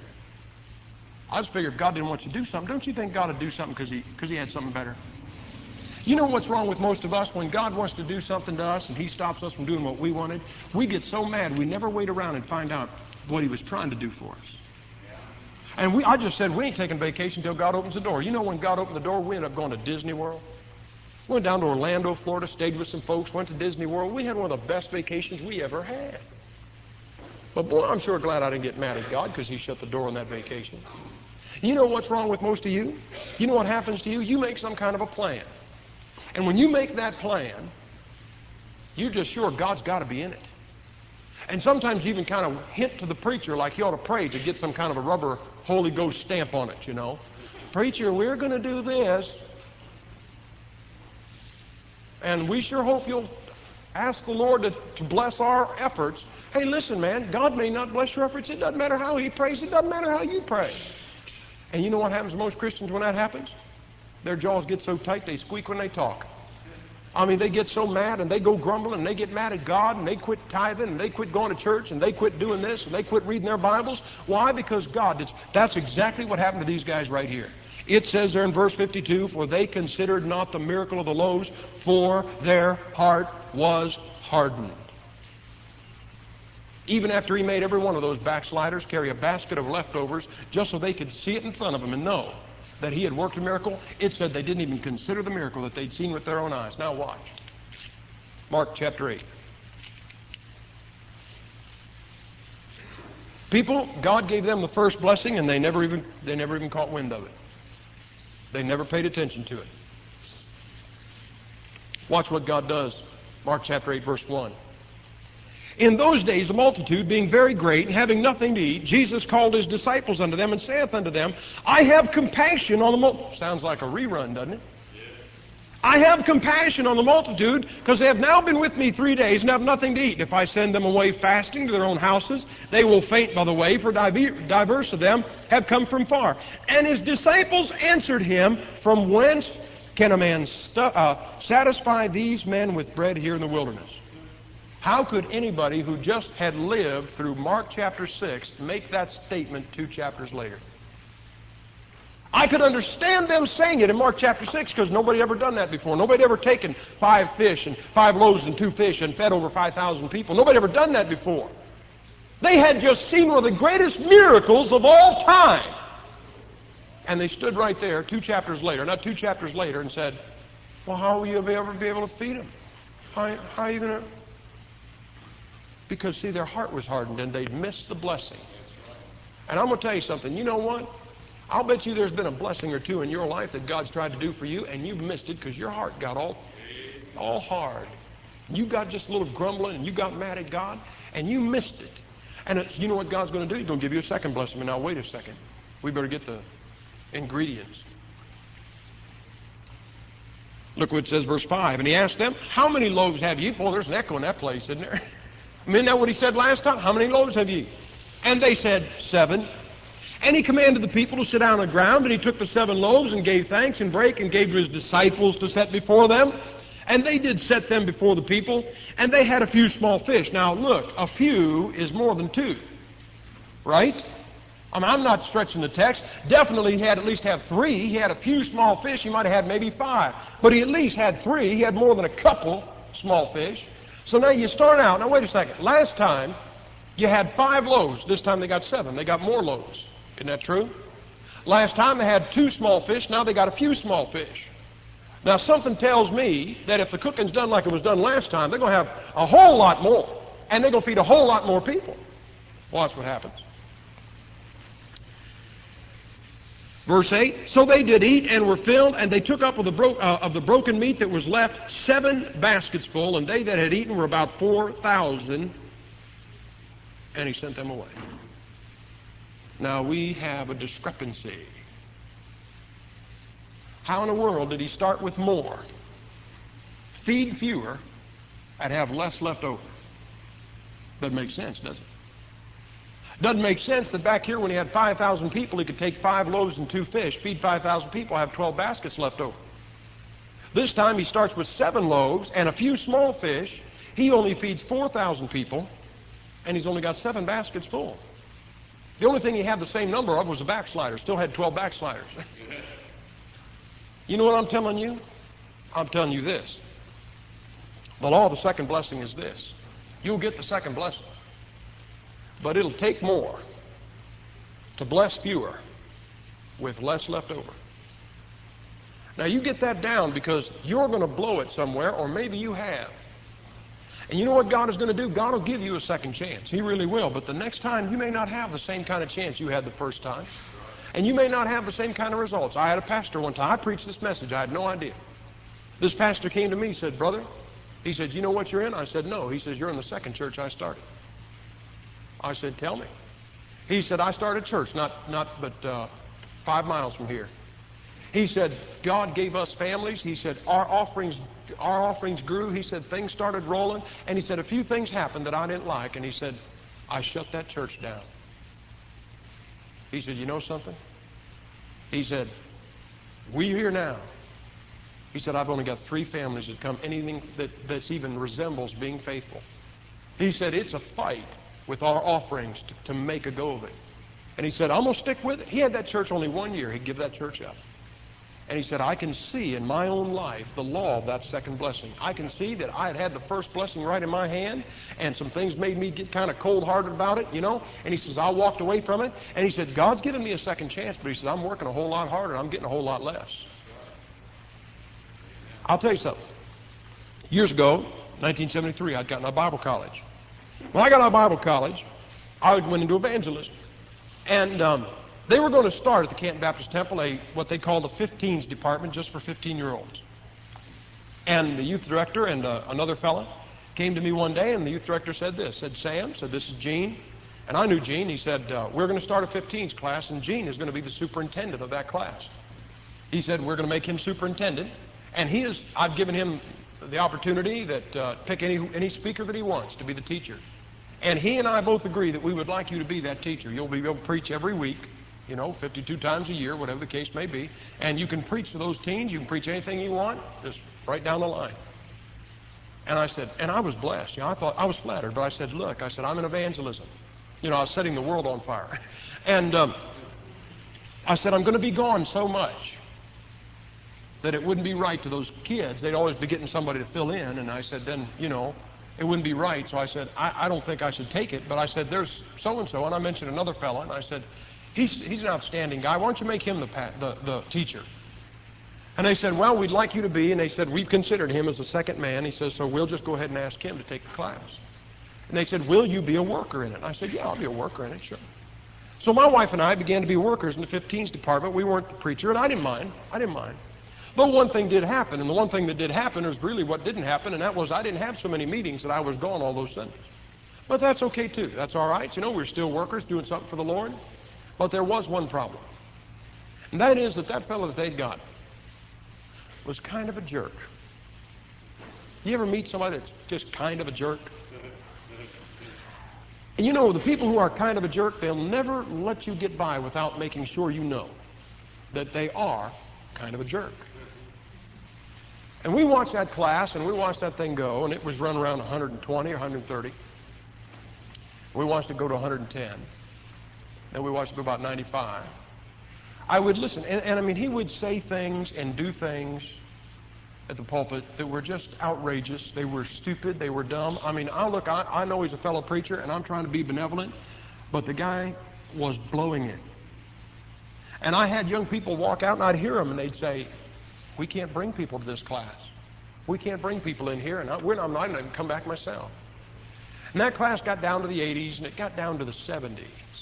I just figured if God didn't want you to do something, don't you think God would do something because he, because he had something better? You know what's wrong with most of us? When God wants to do something to us and he stops us from doing what we wanted, we get so mad we never wait around and find out what he was trying to do for us. And we, I just said, we ain't taking vacation until God opens the door. You know when God opened the door, we ended up going to Disney World. Went down to Orlando, Florida, stayed with some folks, went to Disney World. We had one of the best vacations we ever had. But boy, I'm sure glad I didn't get mad at God because he shut the door on that vacation. You know what's wrong with most of you? You know what happens to you? You make some kind of a plan. And when you make that plan, you're just sure God's got to be in it. And sometimes you even kind of hint to the preacher like he ought to pray to get some kind of a rubber Holy Ghost stamp on it, you know. Preacher, we're going to do this. And we sure hope you'll ask the Lord to, to bless our efforts. Hey, listen, man, God may not bless your efforts. It doesn't matter how he prays. It doesn't matter how you pray. And you know what happens to most Christians when that happens? Their jaws get so tight they squeak when they talk. I mean, they get so mad and they go grumbling and they get mad at God and they quit tithing and they quit going to church and they quit doing this and they quit reading their Bibles. Why? Because God did. That's exactly what happened to these guys right here. It says there in verse fifty-two, for they considered not the miracle of the loaves, for their heart was hardened. Even after he made every one of those backsliders carry a basket of leftovers just so they could see it in front of them and know that he had worked a miracle, it said they didn't even consider the miracle that they'd seen with their own eyes. Now watch. Mark chapter eight. People, God gave them the first blessing and they never even they never even caught wind of it. They never paid attention to it. Watch what God does. Mark chapter eight, verse one. In those days, the multitude being very great, and having nothing to eat, Jesus called his disciples unto them, and saith unto them, I have compassion on the multitude. Sounds like a rerun, doesn't it? I have compassion on the multitude, because they have now been with me three days and have nothing to eat. If I send them away fasting to their own houses, they will faint by the way, for divers of them have come from far. And his disciples answered him, from whence can a man stu- uh, satisfy these men with bread here in the wilderness? How could anybody who just had lived through Mark chapter six make that statement two chapters later? I could understand them saying it in Mark chapter six because nobody ever done that before. Nobody ever taken five fish and five loaves and two fish and fed over five thousand people. Nobody ever done that before. They had just seen one of the greatest miracles of all time. And they stood right there two chapters later, not two chapters later, and said, well, how will you ever be able to feed them? How, how are you going to... Because, see, their heart was hardened and they'd missed the blessing. And I'm going to tell you something. You know what? I'll bet you there's been a blessing or two in your life that God's tried to do for you, and you've missed it because your heart got all, all hard. You got just a little grumbling, and you got mad at God, and you missed it. And it's, you know what God's going to do? He's going to give you a second blessing. And now, wait a second. We better get the ingredients. Look what it says, verse five. And he asked them, how many loaves have you? Well, there's an echo in that place, isn't there? I mean, isn't that what he said last time? How many loaves have you? And they said, seven. And he commanded the people to sit down on the ground, and he took the seven loaves and gave thanks and brake and gave to his disciples to set before them. And they did set them before the people, and they had a few small fish. Now look, a few is more than two, right? I mean, I'm not stretching the text. Definitely he had at least have three. He had a few small fish. He might have had maybe five. But he at least had three. He had more than a couple small fish. So now you start out. Now wait a second. Last time you had five loaves. This time they got seven. They got more loaves. Isn't that true? Last time they had two small fish. Now they got a few small fish. Now something tells me that if the cooking's done like it was done last time, they're going to have a whole lot more. And they're going to feed a whole lot more people. Watch what happens. Verse eight, so they did eat and were filled, and they took up of the, bro- uh, of the broken meat that was left seven baskets full, and they that had eaten were about four thousand, and he sent them away. Now we have a discrepancy. How in the world did he start with more, feed fewer, and have less left over? Doesn't make sense, does it? Doesn't make sense that back here when he had five thousand people, he could take five loaves and two fish, feed five thousand people, have twelve baskets left over. This time he starts with seven loaves and a few small fish. He only feeds four thousand people, and he's only got seven baskets full. The only thing he had the same number of was a backslider. Still had twelve backsliders. You know what I'm telling you? I'm telling you this. The law of the second blessing is this. You'll get the second blessing. But it'll take more to bless fewer with less left over. Now you get that down because you're going to blow it somewhere, or maybe you have. And you know what God is going to do? God will give you a second chance. He really will. But the next time you may not have the same kind of chance you had the first time. And you may not have the same kind of results. I had a pastor one time. I preached this message. I had no idea. This pastor came to me and said, brother, he said, you know what you're in? I said, no. He says, you're in the second church I started. I said, tell me. He said, I started church, not not but uh, five miles from here. He said, God gave us families. He said, our offerings our offerings grew. He said, things started rolling. And he said, a few things happened that I didn't like. And he said, I shut that church down. He said, you know something? He said, we here now. He said, I've only got three families that come anything that that's even resembles being faithful. He said, it's a fight with our offerings to, to make a go of it. And he said, I'm going to stick with it. He had that church only one year. He'd give that church up. And he said, I can see in my own life the law of that second blessing. I can see that I had had the first blessing right in my hand, and some things made me get kind of cold-hearted about it, you know. And he says, I walked away from it. And he said, God's given me a second chance, but he said, I'm working a whole lot harder. I'm getting a whole lot less. I'll tell you something. Years ago, nineteen seventy-three, I'd gotten out of Bible college. When I got out of Bible college, I went into evangelism. And um, they were going to start at the Canton Baptist Temple a what they called a fifteens department just for fifteen-year-olds. And the youth director and uh, another fella came to me one day, and the youth director said this, said, Sam, said, this is Gene. And I knew Gene. He said, uh, we're going to start a fifteens class, and Gene is going to be the superintendent of that class. He said, we're going to make him superintendent. And he is, I've given him the opportunity that uh, pick any any speaker that he wants to be the teacher. And he and I both agree that we would like you to be that teacher. You'll be able to preach every week, you know, fifty-two times a year, whatever the case may be. And you can preach to those teens. You can preach anything you want, just right down the line. And I said, and I was blessed. You know, I thought, I was flattered, but I said, look, I said, I'm in evangelism. You know, I was setting the world on fire. And um, I said, I'm going to be gone so much that it wouldn't be right to those kids. They'd always be getting somebody to fill in. And I said, then, you know, it wouldn't be right. So I said, I, I don't think I should take it. But I said, there's so-and-so. And I mentioned another fella. And I said, he's he's an outstanding guy. Why don't you make him the, the, the teacher? And they said, well, we'd like you to be. And they said, we've considered him as the second man. He says, so we'll just go ahead and ask him to take the class. And they said, will you be a worker in it? And I said, yeah, I'll be a worker in it, sure. So my wife and I began to be workers in the fifteens department. We weren't the preacher, and I didn't mind. I didn't mind. But one thing did happen, and the one thing that did happen is really what didn't happen, and that was I didn't have so many meetings that I was gone all those Sundays. But that's okay, too. That's all right. You know, we're still workers doing something for the Lord. But there was one problem. And that is that that fellow that they'd got was kind of a jerk. You ever meet somebody that's just kind of a jerk? And you know, the people who are kind of a jerk, they'll never let you get by without making sure you know that they are kind of a jerk. And we watched that class, and we watched that thing go, and it was run around one hundred twenty or one hundred thirty. We watched it go to one hundred ten. Then we watched him about ninety-five. I would listen, and, and I mean, he would say things and do things at the pulpit that were just outrageous. They were stupid. They were dumb. I mean, I look, I, I know he's a fellow preacher, and I'm trying to be benevolent, but the guy was blowing it. And I had young people walk out, and I'd hear them, and they'd say, "We can't bring people to this class. We can't bring people in here, and I, we're not, I'm not going to come back myself." And that class got down to the eighties, and it got down to the seventies.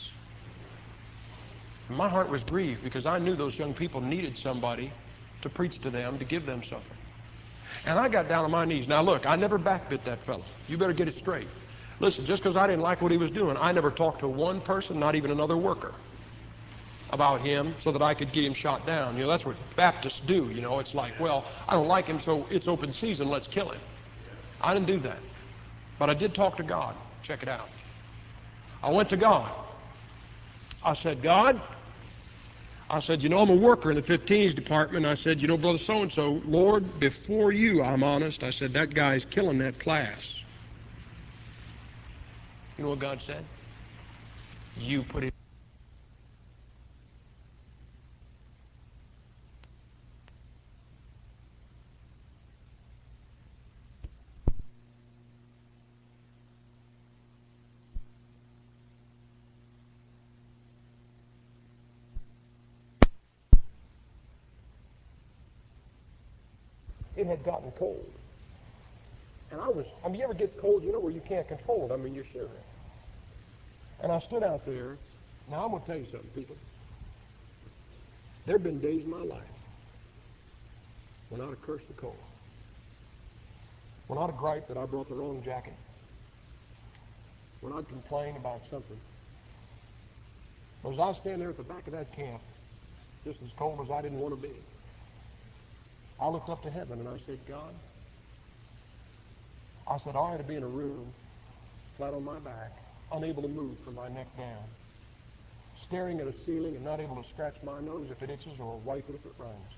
And my heart was grieved because I knew those young people needed somebody to preach to them, to give them something. And I got down on my knees. Now look, I never backbit that fellow. You better get it straight. Listen, just because I didn't like what he was doing, I never talked to one person, not even another worker, about him so that I could get him shot down. You know, that's what Baptists do. You know, it's like, well, I don't like him, so it's open season, let's kill him. I didn't do that. But I did talk to God. Check it out. I went to God. I said, "God," I said, "you know, I'm a worker in the fifteens department." I said, "You know, Brother So-and-so, Lord, before you, I'm honest." I said, "That guy's killing that class." You know what God said? "You put it." It had gotten cold. And I was, I mean, you ever get cold, you know, where you can't control it. I mean, you're shivering. And I stood out there. Now, I'm going to tell you something, people. There have been days in my life when I'd have cursed the cold. When I'd have griped that I brought the wrong jacket. When I'd complain about something. But as I was standing there at the back of that camp, just as cold as I didn't want to be, I looked up to heaven and I said, "God," I said, "I ought to be in a room, flat on my back, unable to move from my neck down, staring at a ceiling and not able to scratch my nose if it itches or wipe it if it runs,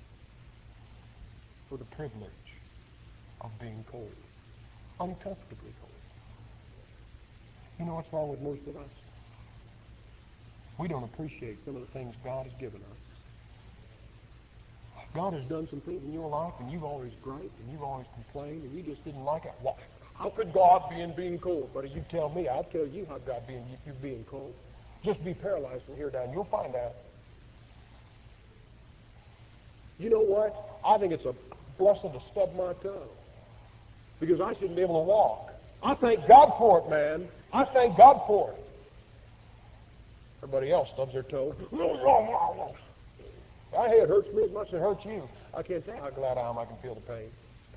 for the privilege of being cold, uncomfortably cold." You know what's wrong with most of us? We don't appreciate some of the things God has given us. God has done some things in your life, and you've always griped, and you've always complained, and you just didn't like it. Well, how could God be in being cold? But you tell me, I'll tell you how God be in you being cold. Just be paralyzed from here down. You'll find out. You know what? I think it's a blessing to stub my toe, because I shouldn't be able to walk. I thank God for it, man. I thank God for it. Everybody else stubs their toe. I, hey, it hurts me as much as it hurts you. I can't tell you how glad I am I can feel the pain.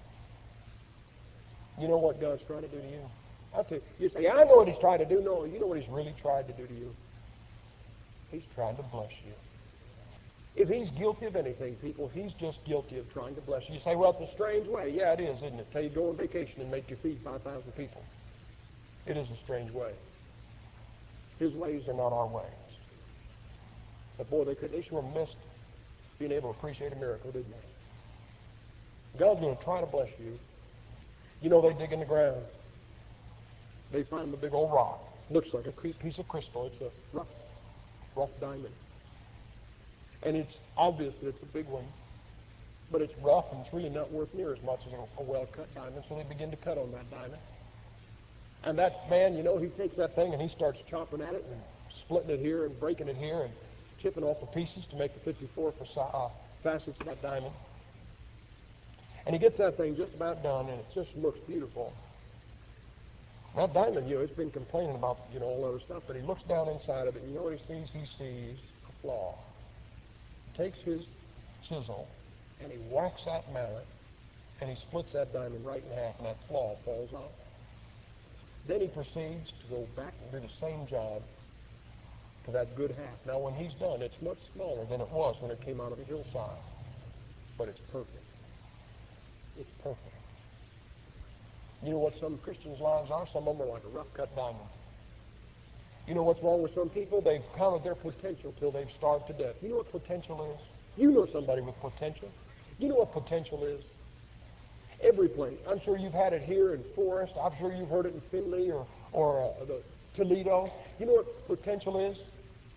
You know what God's trying to do to you? I'll tell you. You say, "I know what He's trying to do." No, you know what He's really tried to do to you? He's trying to bless you. If He's guilty of anything, people, He's just guilty of trying to bless you. You say, "Well, it's a strange way." Yeah, it is, isn't it? Tell you go on vacation and make you feed five thousand people. It is a strange way. His ways are not our ways. But boy, they could, they sure missed being able to appreciate a miracle, didn't they? God's going to try to bless you. You know, they dig in the ground. They find the big old rock. Looks like a piece of crystal. It's a rough, rough diamond. And it's obvious that it's a big one. But it's rough, and it's really not worth near as much as a well-cut diamond. So they begin to cut on that diamond. And that man, you know, he takes that thing and he starts chopping at it and splitting it here and breaking it here and chipping off the pieces to make the fifty-four uh, facets of that diamond. And he gets that thing just about done, and it just looks beautiful. That diamond, you know, he's been complaining about, you know, all that other stuff, but he looks down inside of it, and you know what he sees? He sees a flaw. He takes his chisel, and he whacks that mallet, and he splits that diamond right in half, and that flaw falls off. Then he proceeds to go back and do the same job to that good half. Now, when he's done, it's much smaller than it was when it came out of the hillside. But it's perfect. It's perfect. You know what some Christians' lives are? Some of them are like a rough-cut diamond. You know what's wrong with some people? They've counted their potential till they've starved to death. You know what potential is? You know somebody with potential. You know what potential is? Every place. I'm sure you've had it here in Forest. I'm sure you've heard it in Findlay or, or uh, the Toledo. You know what potential is?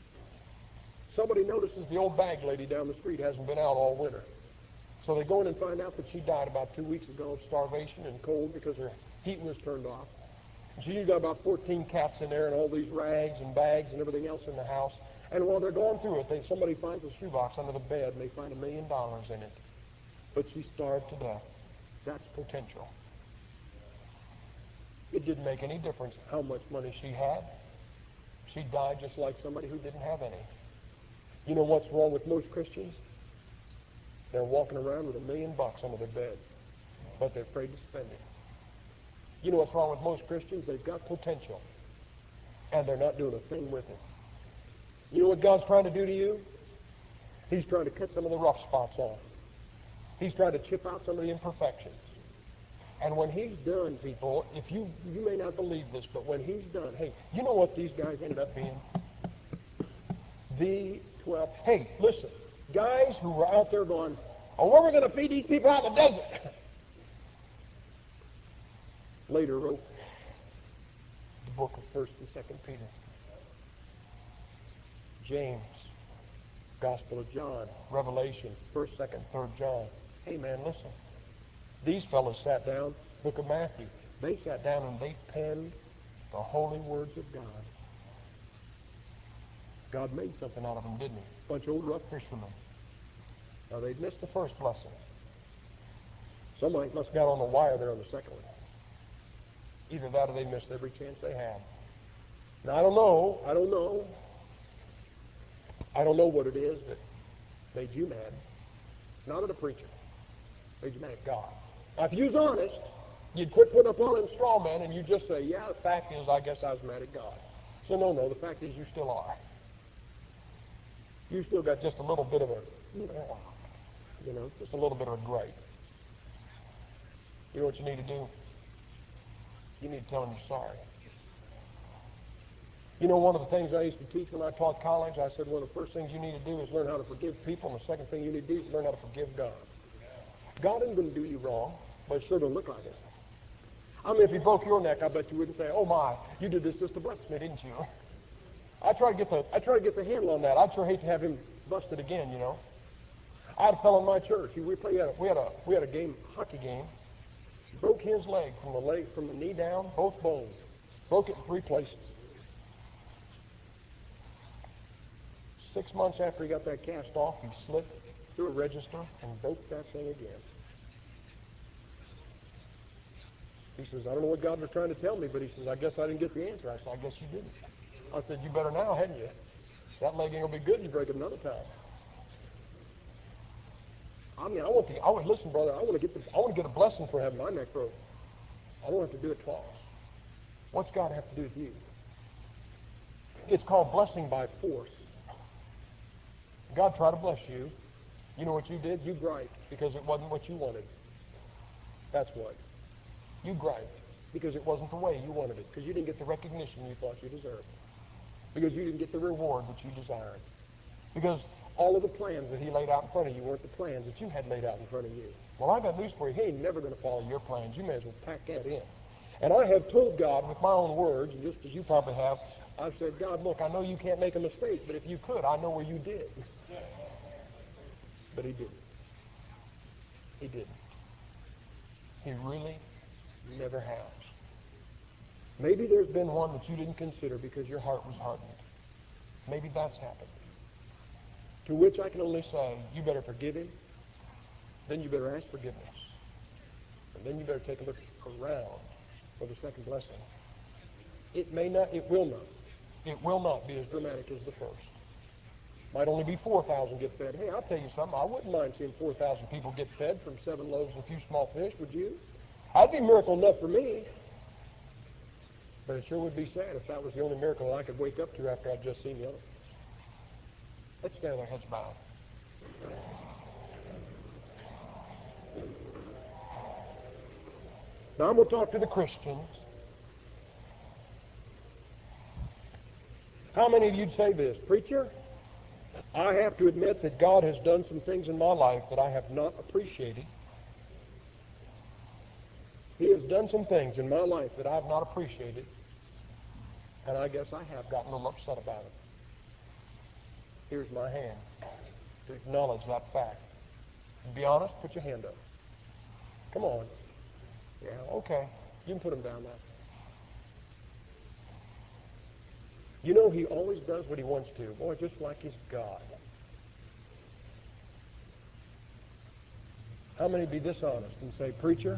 Somebody notices the old bag lady down the street hasn't been out all winter. So they go in and find out that she died about two weeks ago of starvation and cold because her heating was turned off. And she's got about fourteen cats in there and all these rags and bags and everything else in the house. And while they're going through it, they, somebody finds a shoebox under the bed and they find a million dollars in it. But she starved to death. That's potential. It didn't make any difference how much money she had. She died just like somebody who didn't have any. You know what's wrong with most Christians? They're walking around with a million bucks under their bed, but they're afraid to spend it. You know what's wrong with most Christians? They've got potential, and they're not doing a thing with it. You know what God's trying to do to you? He's trying to cut some of the rough spots off. He's trying to chip out some of the imperfections. And when he's done, people, if you, you may not believe this, but when he's done, hey, you know what these guys ended up being? The twelve. Hey, listen, guys who were out there going, oh, where are we going to feed these people out in the desert? Later wrote the book of First and Second Peter. James, Gospel of John, Revelation, First, Second, Third John. Hey, man, listen. These fellows sat down, book of Matthew. They sat down and they penned the holy words of God. God made something out of them, didn't he? A bunch of old rough fishermen. Now, they'd missed the first blessing. Somebody must have got on the wire there on the second one. Either that or they missed every chance they had. Now, I don't know. I don't know. I don't know what it is that made you mad. Not at a preacher. Made you mad at God. Now, if you was honest, you'd quit putting up all them straw men and you'd just say, yeah, the fact is, I guess I was mad at God. So, no, no, the fact is you still are. You still got just a little bit of a, you know, just a little bit of a gripe. You know what you need to do? You need to tell them you're sorry. You know, one of the things I used to teach when I taught college, I said one of the first things you need to do is learn how to forgive people, and the second thing you need to do is learn how to forgive God. God isn't going to do you wrong, but it sure don't look like it. I mean, if he broke your neck, I bet you wouldn't say, oh my, you did this just to bless me, didn't you? I try to get the I try to get the handle on that. I'd sure hate to have him busted again, you know. I had a fellow in my church. We played. We had a we had a game, hockey game. Broke his leg from the leg from the knee down, both bones. Broke it in three places. Six months after he got that cast off, he slipped through a register and broke that thing again. He says, I don't know what God was trying to tell me, but he says, I guess I didn't get the answer. I said, I guess you didn't. I said, you better now, hadn't you? That leg ain't gonna be good if you break it another time. I mean, I want the, I would listen, brother. I want to get the, I want to get a blessing for having my neck broke. I don't have to do it twice. What's God have to do with you? It's called blessing by force. God tried to bless you. You know what you did? You griped because it wasn't what you wanted. That's what. You griped because it wasn't the way you wanted it, because you didn't get the recognition you thought you deserved, because you didn't get the reward that you desired, because all of the plans that he laid out in front of you weren't the plans that you had laid out in front of you. Well, I got news for you. He ain't never going to follow your plans. You may as well pack that in. And I have told God with my own words, and just as you probably have, I've said, God, look, I know you can't make a mistake, but if you could, I know where you did. But he didn't. He didn't. He really never has. Maybe there's been one that you didn't consider because your heart was hardened. Maybe that's happened. To which I can only say, you better forgive him, then you better ask forgiveness, and then you better take a look around for the second blessing. It may not, it will not. It will not be as dramatic as the first. Might only be four thousand get fed. Hey, I'll tell you something. I wouldn't mind seeing four thousand people get fed from seven loaves and a few small fish, would you? That'd be miracle enough for me. But it sure would be sad if that was the only miracle I could wake up to after I'd just seen the other. Let's stand with our heads bowed. Now I'm going to talk to the Christians. How many of you'd say this? Preacher, I have to admit that God has done some things in my life that I have not appreciated. He has done some things in my life that I have not appreciated, and I guess I have gotten a little upset about it. Here's my hand to acknowledge that fact. And be honest, put your hand up. Come on. Yeah, okay. You can put them down now. You know, he always does what he wants to. Boy, just like he's God. How many be dishonest and say, preacher,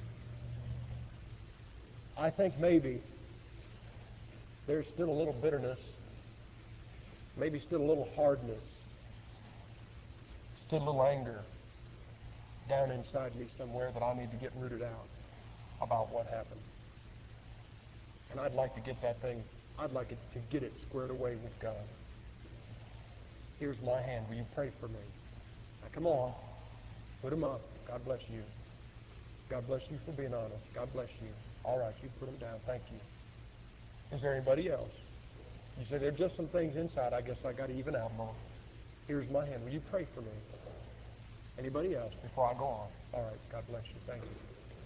I think maybe there's still a little bitterness, maybe still a little hardness, still a little anger down inside me somewhere that I need to get rooted out about what happened. And I'd like to get that thing, I'd like it to get it squared away with God. Here's my hand. Will you pray for me? Now, come on. Put them up. God bless you. God bless you for being honest. God bless you. All right, you put them down. Thank you. Is there anybody else? You say, there are just some things inside I guess I got to even out more. Here's my hand. Will you pray for me? Anybody else before I go on? All right, God bless you. Thank you.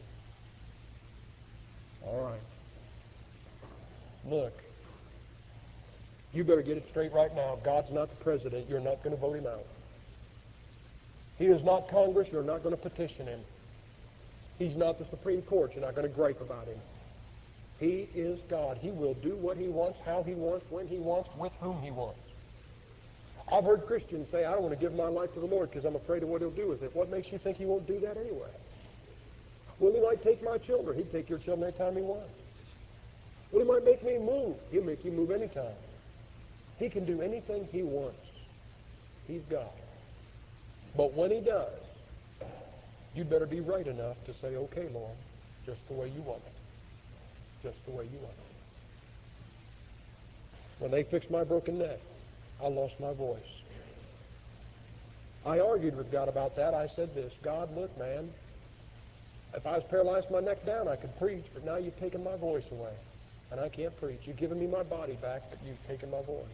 All right. Look, you better get it straight right now. God's not the president. You're not going to vote him out. He is not Congress. You're not going to petition him. He's not the Supreme Court. You're not going to gripe about him. He is God. He will do what he wants, how he wants, when he wants, with whom he wants. I've heard Christians say, I don't want to give my life to the Lord because I'm afraid of what he'll do with it. What makes you think he won't do that anyway? Well, he might take my children. He'd take your children anytime he wants. Well, he might make me move. He'll make you move anytime. He can do anything he wants. He's God. But when he does, you better be right enough to say, okay, Lord, just the way you want it. Just the way you want it. When they fixed my broken neck, I lost my voice. I argued with God about that. I said this, God, look, man, if I was paralyzed my neck down, I could preach, but now you've taken my voice away, and I can't preach. You've given me my body back, but you've taken my voice.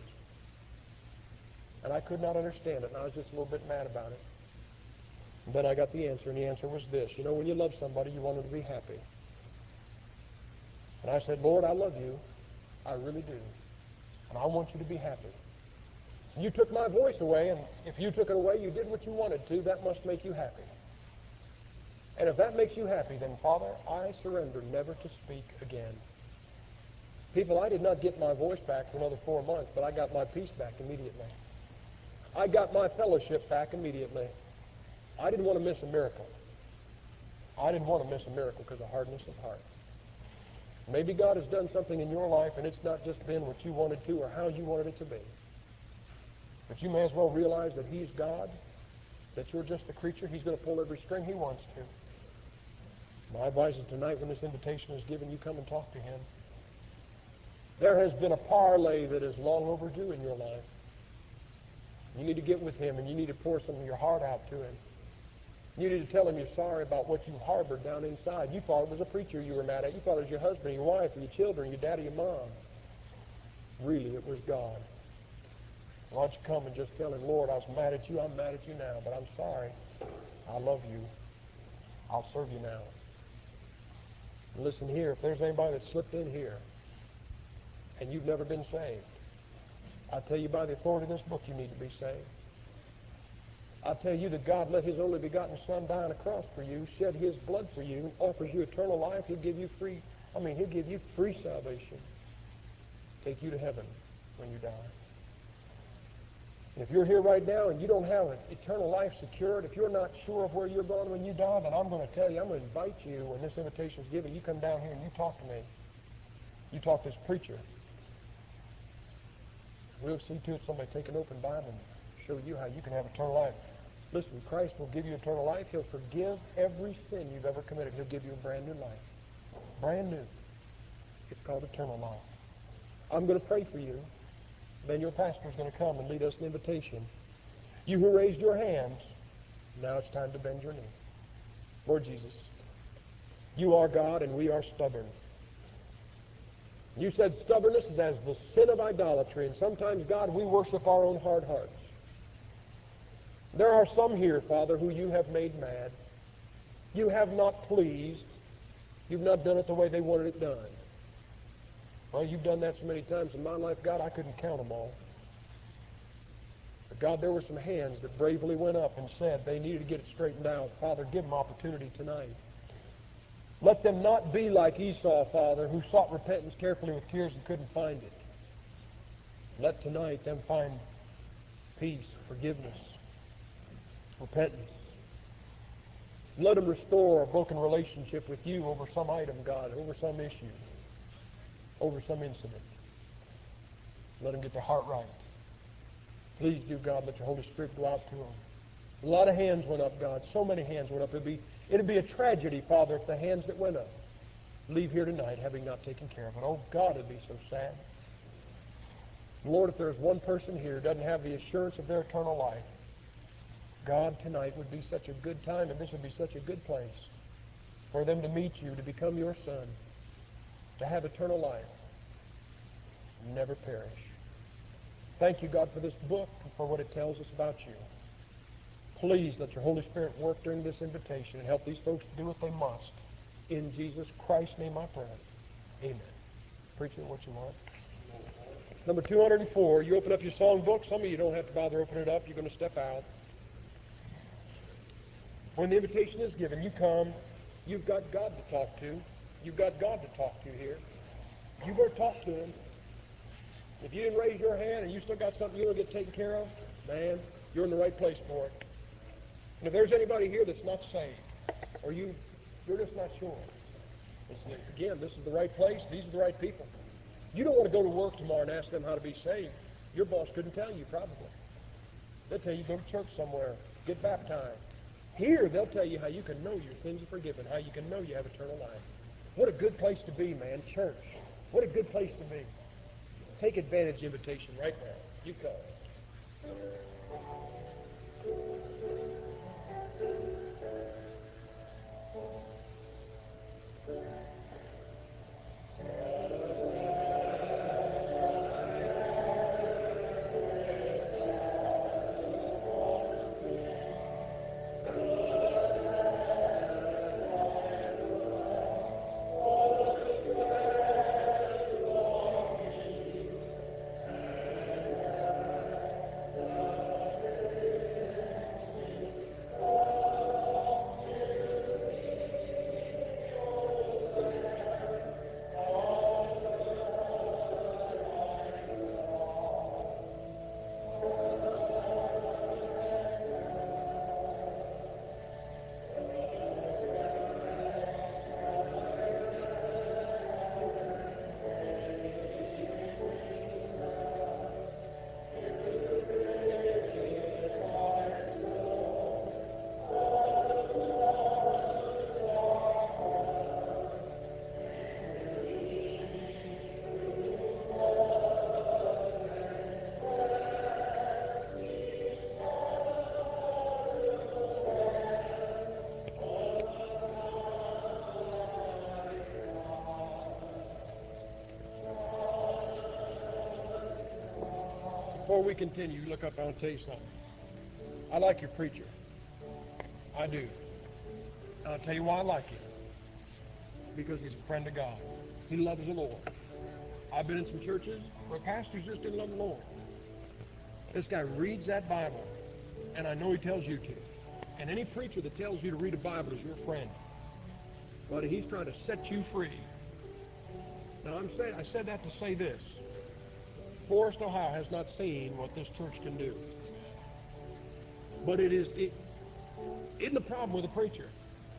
And I could not understand it, and I was just a little bit mad about it. And then I got the answer, and the answer was this. You know, when you love somebody, you want them to be happy. And I said, Lord, I love you. I really do. And I want you to be happy. You took my voice away, and if you took it away, you did what you wanted to. That must make you happy. And if that makes you happy, then, Father, I surrender never to speak again. People, I did not get my voice back for another four months, but I got my peace back immediately. I got my fellowship back immediately. I didn't want to miss a miracle. I didn't want to miss a miracle because of hardness of heart. Maybe God has done something in your life, and it's not just been what you wanted to or how you wanted it to be. But you may as well realize that he's God, that you're just a creature. He's going to pull every string he wants to. My advice is tonight, when this invitation is given, you come and talk to him. There has been a parlay that is long overdue in your life. You need to get with him, and you need to pour some of your heart out to him. You need to tell him you're sorry about what you harbored down inside. You thought it was a preacher you were mad at. You thought it was your husband, your wife, or your children, your dad, or your mom. Really, it was God. Why don't you come and just tell him, Lord, I was mad at you. I'm mad at you now, but I'm sorry. I love you. I'll serve you now. And listen here, if there's anybody that slipped in here and you've never been saved, I tell you by the authority of this book, you need to be saved. I tell you that God let his only begotten Son die on a cross for you, shed his blood for you, offers you eternal life. He'll give you free, I mean, he'll give you free salvation. Take you to heaven when you die. And if you're here right now and you don't have an eternal life secured, if you're not sure of where you're going when you die, then I'm going to tell you, I'm going to invite you, when this invitation is given, you come down here and you talk to me. You talk to this preacher. We'll see to it somebody take an open Bible and show you how you can have eternal life. Listen, Christ will give you eternal life. He'll forgive every sin you've ever committed. He'll give you a brand new life. Brand new. It's called eternal life. I'm going to pray for you. Then your pastor is going to come and lead us an invitation. You who raised your hands, now it's time to bend your knee. Lord Jesus, you are God and we are stubborn. You said stubbornness is as the sin of idolatry, and sometimes, God, we worship our own hard hearts. There are some here, Father, who you have made mad. You have not pleased. You've not done it the way they wanted it done. Well, you've done that so many times in my life, God, I couldn't count them all. But God, there were some hands that bravely went up and said they needed to get it straightened out. Father, give them opportunity tonight. Let them not be like Esau, Father, who sought repentance carefully with tears and couldn't find it. Let tonight them find peace, forgiveness, repentance. Let them restore a broken relationship with you over some item, God, over some issue, over some incident. Let them get their heart right. Please do, God, let your Holy Spirit go out to them. A lot of hands went up, God. So many hands went up. It'd be, it'd be a tragedy, Father, if the hands that went up leave here tonight having not taken care of it. Oh, God, it'd be so sad. Lord, if there's one person here who doesn't have the assurance of their eternal life, God, tonight would be such a good time, and this would be such a good place for them to meet you, to become your son, to have eternal life, and never perish. Thank you, God, for this book and for what it tells us about you. Please let your Holy Spirit work during this invitation and help these folks to do what they must. In Jesus Christ's name I pray. Amen. Preacher, what you want? Number two hundred four, you open up your songbook. Some of you don't have to bother opening it up. You're going to step out. When the invitation is given, you come. You've got God to talk to. You've got God to talk to here. You better talk to Him. If you didn't raise your hand and you still got something you want to get taken care of, man, you're in the right place for it. And if there's anybody here that's not saved, or you, you're just not sure, it's, again, this is the right place. These are the right people. You don't want to go to work tomorrow and ask them how to be saved. Your boss couldn't tell you, probably. They'll tell you go to church somewhere, get baptized. Here, they'll tell you how you can know your sins are forgiven, how you can know you have eternal life. What a good place to be, man, church. What a good place to be. Take advantage of the invitation right now. You come. Before we continue, look up, I want to tell you something. I like your preacher. I do. And I'll tell you why I like him. Because he's a friend of God. He loves the Lord. I've been in some churches where pastors just didn't love the Lord. This guy reads that Bible, and I know he tells you to. And any preacher that tells you to read a Bible is your friend. But he's trying to set you free. Now, I'm saying, I said that to say this. Forest, Ohio has not seen what this church can do. But it is, it isn't a problem with a preacher.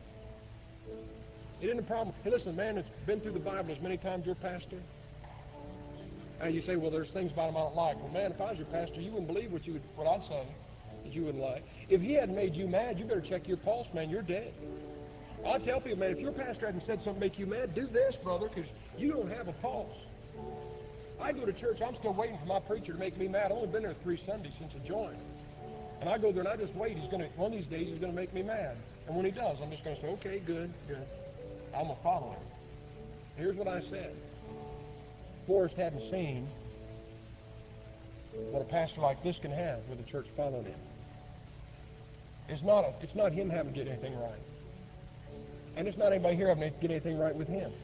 It isn't a problem. Hey, listen, man that's been through the Bible as many times as your pastor. And you say, well, there's things about him I don't like. Well, man, if I was your pastor, you wouldn't believe what you would, what I'd say that you wouldn't like. If he hadn't made you mad, you better check your pulse, man. You're dead. I tell people, man, if your pastor hadn't said something to make you mad, do this, brother, because you don't have a pulse. I go to church, I'm still waiting for my preacher to make me mad. I've only been there three Sundays since I joined. And I go there and I just wait. He's going to, one of these days, he's going to make me mad. And when he does, I'm just going to say, okay, good, good. I'm going to follow him. Here's what I said. Forrest hadn't seen what a pastor like this can have with a church following him. It's not, a, it's not him having to get anything right. And it's not anybody here having to get anything right with him.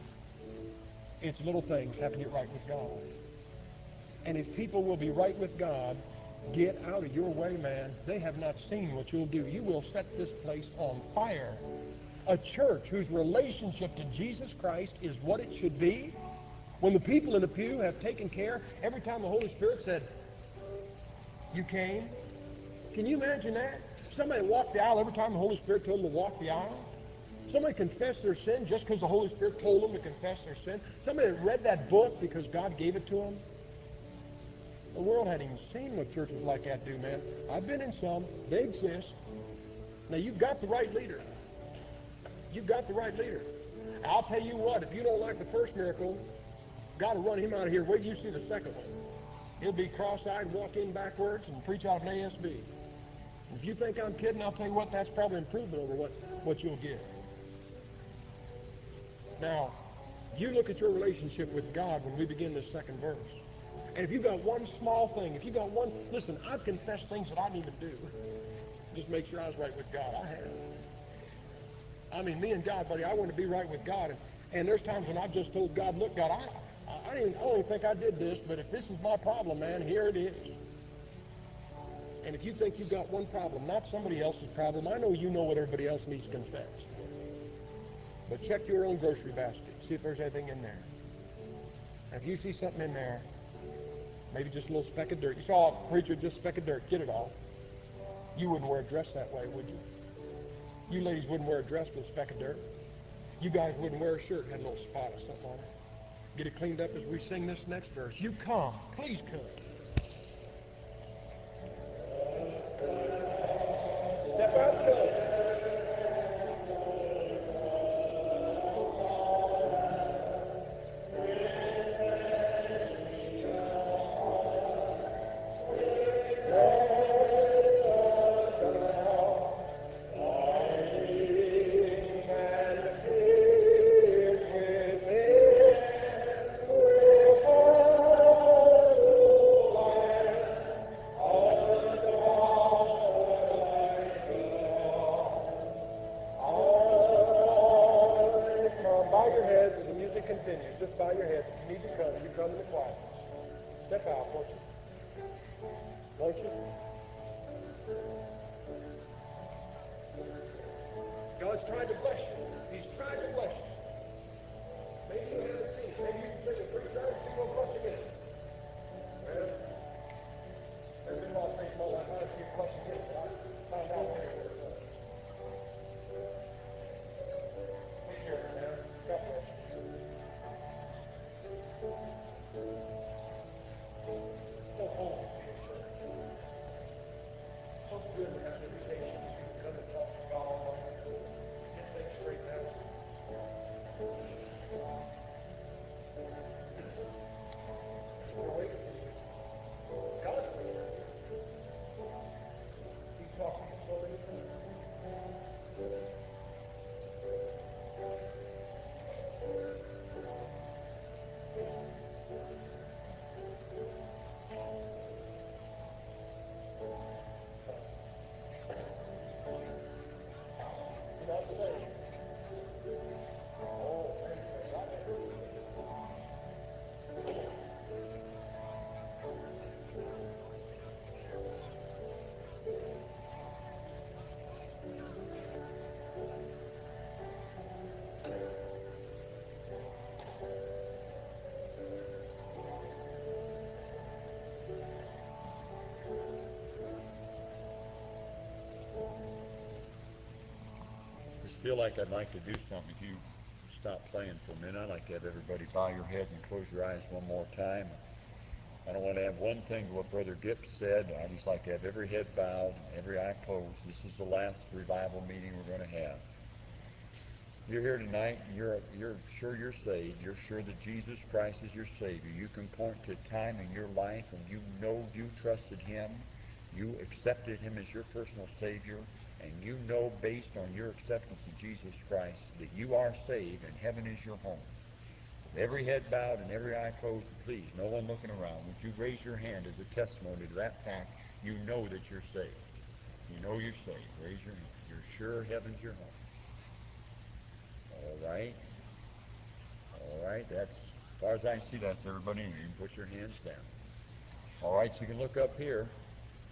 It's little things have to get right with God. And if people will be right with God, Get out of your way, man. They have not seen what you'll do. You will set this place on fire. A church whose relationship to Jesus Christ is what it should be. When the people in the pew have taken care, every time the Holy Spirit said, you came. Can you imagine that? Somebody walked the aisle every time the Holy Spirit told them to walk the aisle. Somebody confessed their sin just because the Holy Spirit told them to confess their sin. Somebody read that book because God gave it to them. The world hadn't even seen what churches like that do, man. I've been in some. They exist. Now, you've got the right leader. You've got the right leader. I'll tell you what, if you don't like the first miracle, God will run him out of here. Wait till you see the second one. He'll be cross-eyed, walk in backwards, and preach out of an A S B. If you think I'm kidding, I'll tell you what, that's probably improvement over what, what you'll get. Now, you look at your relationship with God when we begin this second verse. And if you've got one small thing, if you've got one, listen, I've confessed things that I didn't even do. Just make sure I was right with God. I have. I mean, me and God, buddy, I want to be right with God. And, and there's times when I've just told God, look, God, I, I, didn't, I don't even think I did this, but if this is my problem, man, here it is. And if you think you've got one problem, not somebody else's problem, I know you know what everybody else needs confessed. But check your own grocery basket. See if there's anything in there. And if you see something in there, maybe just a little speck of dirt. You saw a preacher, just a speck of dirt. Get it off. You wouldn't wear a dress that way, would you? You ladies wouldn't wear a dress with a speck of dirt. You guys wouldn't wear a shirt that had a little spot or something on it. Get it cleaned up as we sing this next verse. You come. Please come. Step out, come. God's trying to bless you. He's trying to bless you. Maybe you haven't seen it. Maybe you can sing it three times and you'll bless again. Well, there's been a lot of things in my life. I had a few blessings again, but I found out what it was. Take care of it, man. God bless you. So holy be it, sir. So good to have invitations. You can come and talk to God. Get things straightened out. We're waiting for you. God's waiting for you. He's talking to so many things. You're not saved. Oh, thank you. God, I heard you. I just feel like I'd like to do something. If you stop playing for a minute, I'd like to have everybody bow your heads and close your eyes one more time. I don't want to have one thing to what Brother Gipp said. I just like to have every head bowed and every eye closed. This is the last revival meeting we're going to have. You're here tonight, and you're, you're sure you're saved. You're sure that Jesus Christ is your Savior. You can point to a time in your life when you know you trusted Him, you accepted Him as your personal Savior, and you know based on your acceptance of Jesus Christ that you are saved and heaven is your home. With every head bowed and every eye closed, please, no one looking around, would you raise your hand as a testimony to that fact? You know that you're saved. You know you're saved. Raise your hand. You're sure heaven's your home. All right. All right. That's, as far as I see, that's everybody. You can put your hands down. All right, so you can look up here.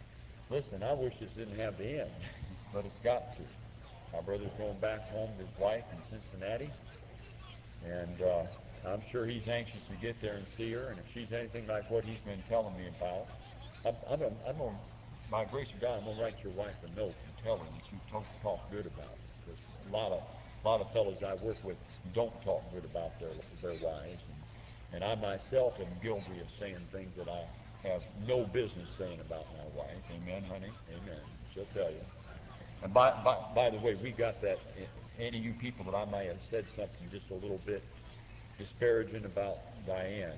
Listen, I wish this didn't have the end, but it's got to. My brother's going back home to his wife in Cincinnati, and uh, I'm sure he's anxious to get there and see her, and if she's anything like what he's been telling me about, I'm, I'm, gonna, I'm gonna, by grace of God, I'm going to write your wife a note and tell her that you talk, talk good about her. Because a lot of, a lot of fellows I work with don't talk good about their, their wives, and, and I myself am guilty of saying things that I have no business saying about my wife. Amen, honey? Amen. She'll tell you. And by, by, by the way, we got that, any of you people that I might have said something just a little bit disparaging about Diane,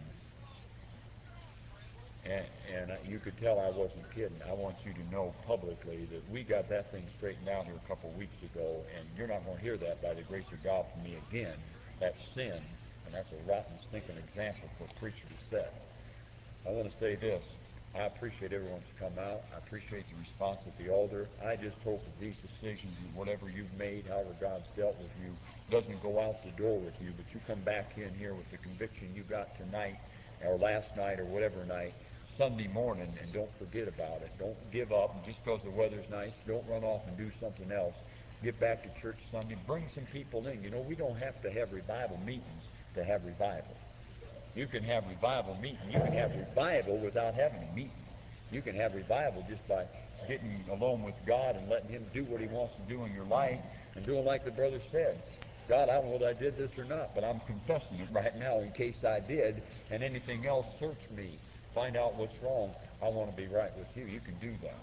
and, and you could tell I wasn't kidding. I want you to know publicly that we got that thing straightened out here a couple of weeks ago, and you're not going to hear that by the grace of God from me again. That's sin, and that's a rotten, stinking example for a preacher to set. I want to say this. I appreciate everyone's come out. I appreciate the response at the altar. I just hope that these decisions and whatever you've made, however God's dealt with you, doesn't go out the door with you, but you come back in here with the conviction you got tonight or last night or whatever night, Sunday morning, and don't forget about it. Don't give up. And just because the weather's nice, don't run off and do something else. Get back to church Sunday. Bring some people in. You know, we don't have to have revival meetings to have revival. You can have revival meeting. You can have revival without having a meeting. You can have revival just by getting alone with God and letting Him do what He wants to do in your life and doing like the brother said. God, I don't know whether I did this or not, but I'm confessing it right now in case I did, and anything else, search me. Find out what's wrong. I want to be right with you. You can do that.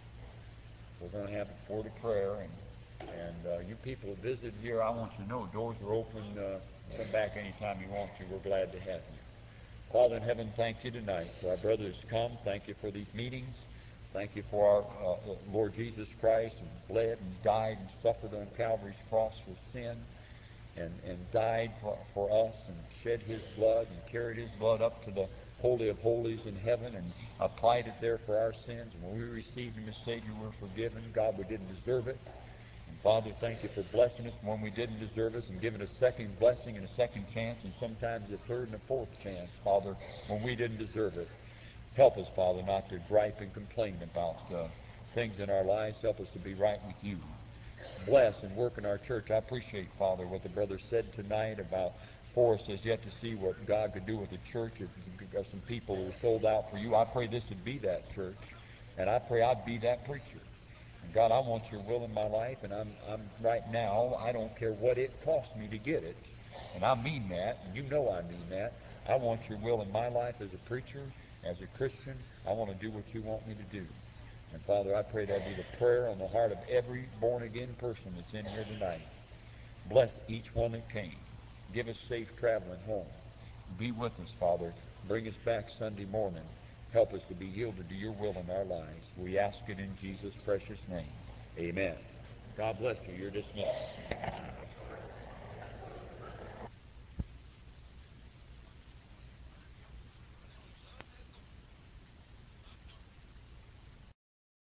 We're going to have a word of prayer, and, and uh, you people who visited here, I want you to know doors are open. Uh, come back anytime you want to. We're glad to have you. Father in heaven, thank you tonight for our brothers come. Thank you for these meetings. Thank you for our uh, Lord Jesus Christ, who bled and died and suffered on Calvary's cross for sin, and, and died for, for us and shed His blood and carried His blood up to the Holy of Holies in heaven and applied it there for our sins. And when we received Him as Savior, we're forgiven. God, we didn't deserve it. And Father, thank you for blessing us when we didn't deserve it and giving us a second blessing and a second chance and sometimes a third and a fourth chance, Father, when we didn't deserve it. Help us, Father, not to gripe and complain about uh, things in our lives. Help us to be right with you. Bless and work in our church. I appreciate, Father, what the brother said tonight about Forrest has yet to see what God could do with the church. If there's some people who are sold out for you, I pray this would be that church, and I pray I'd be that preacher. And God, I want your will in my life, and I'm, I'm right now, I don't care what it costs me to get it, and I mean that, and you know I mean that. I want your will in my life as a preacher, as a Christian. I want to do what you want me to do. And Father, I pray that be the prayer on the heart of every born-again person that's in here tonight. Bless each one that came. Give us safe traveling home. Be with us, Father. Bring us back Sunday morning. Help us to be yielded to your will in our lives. We ask it in Jesus' precious name. Amen. God bless you. You're dismissed.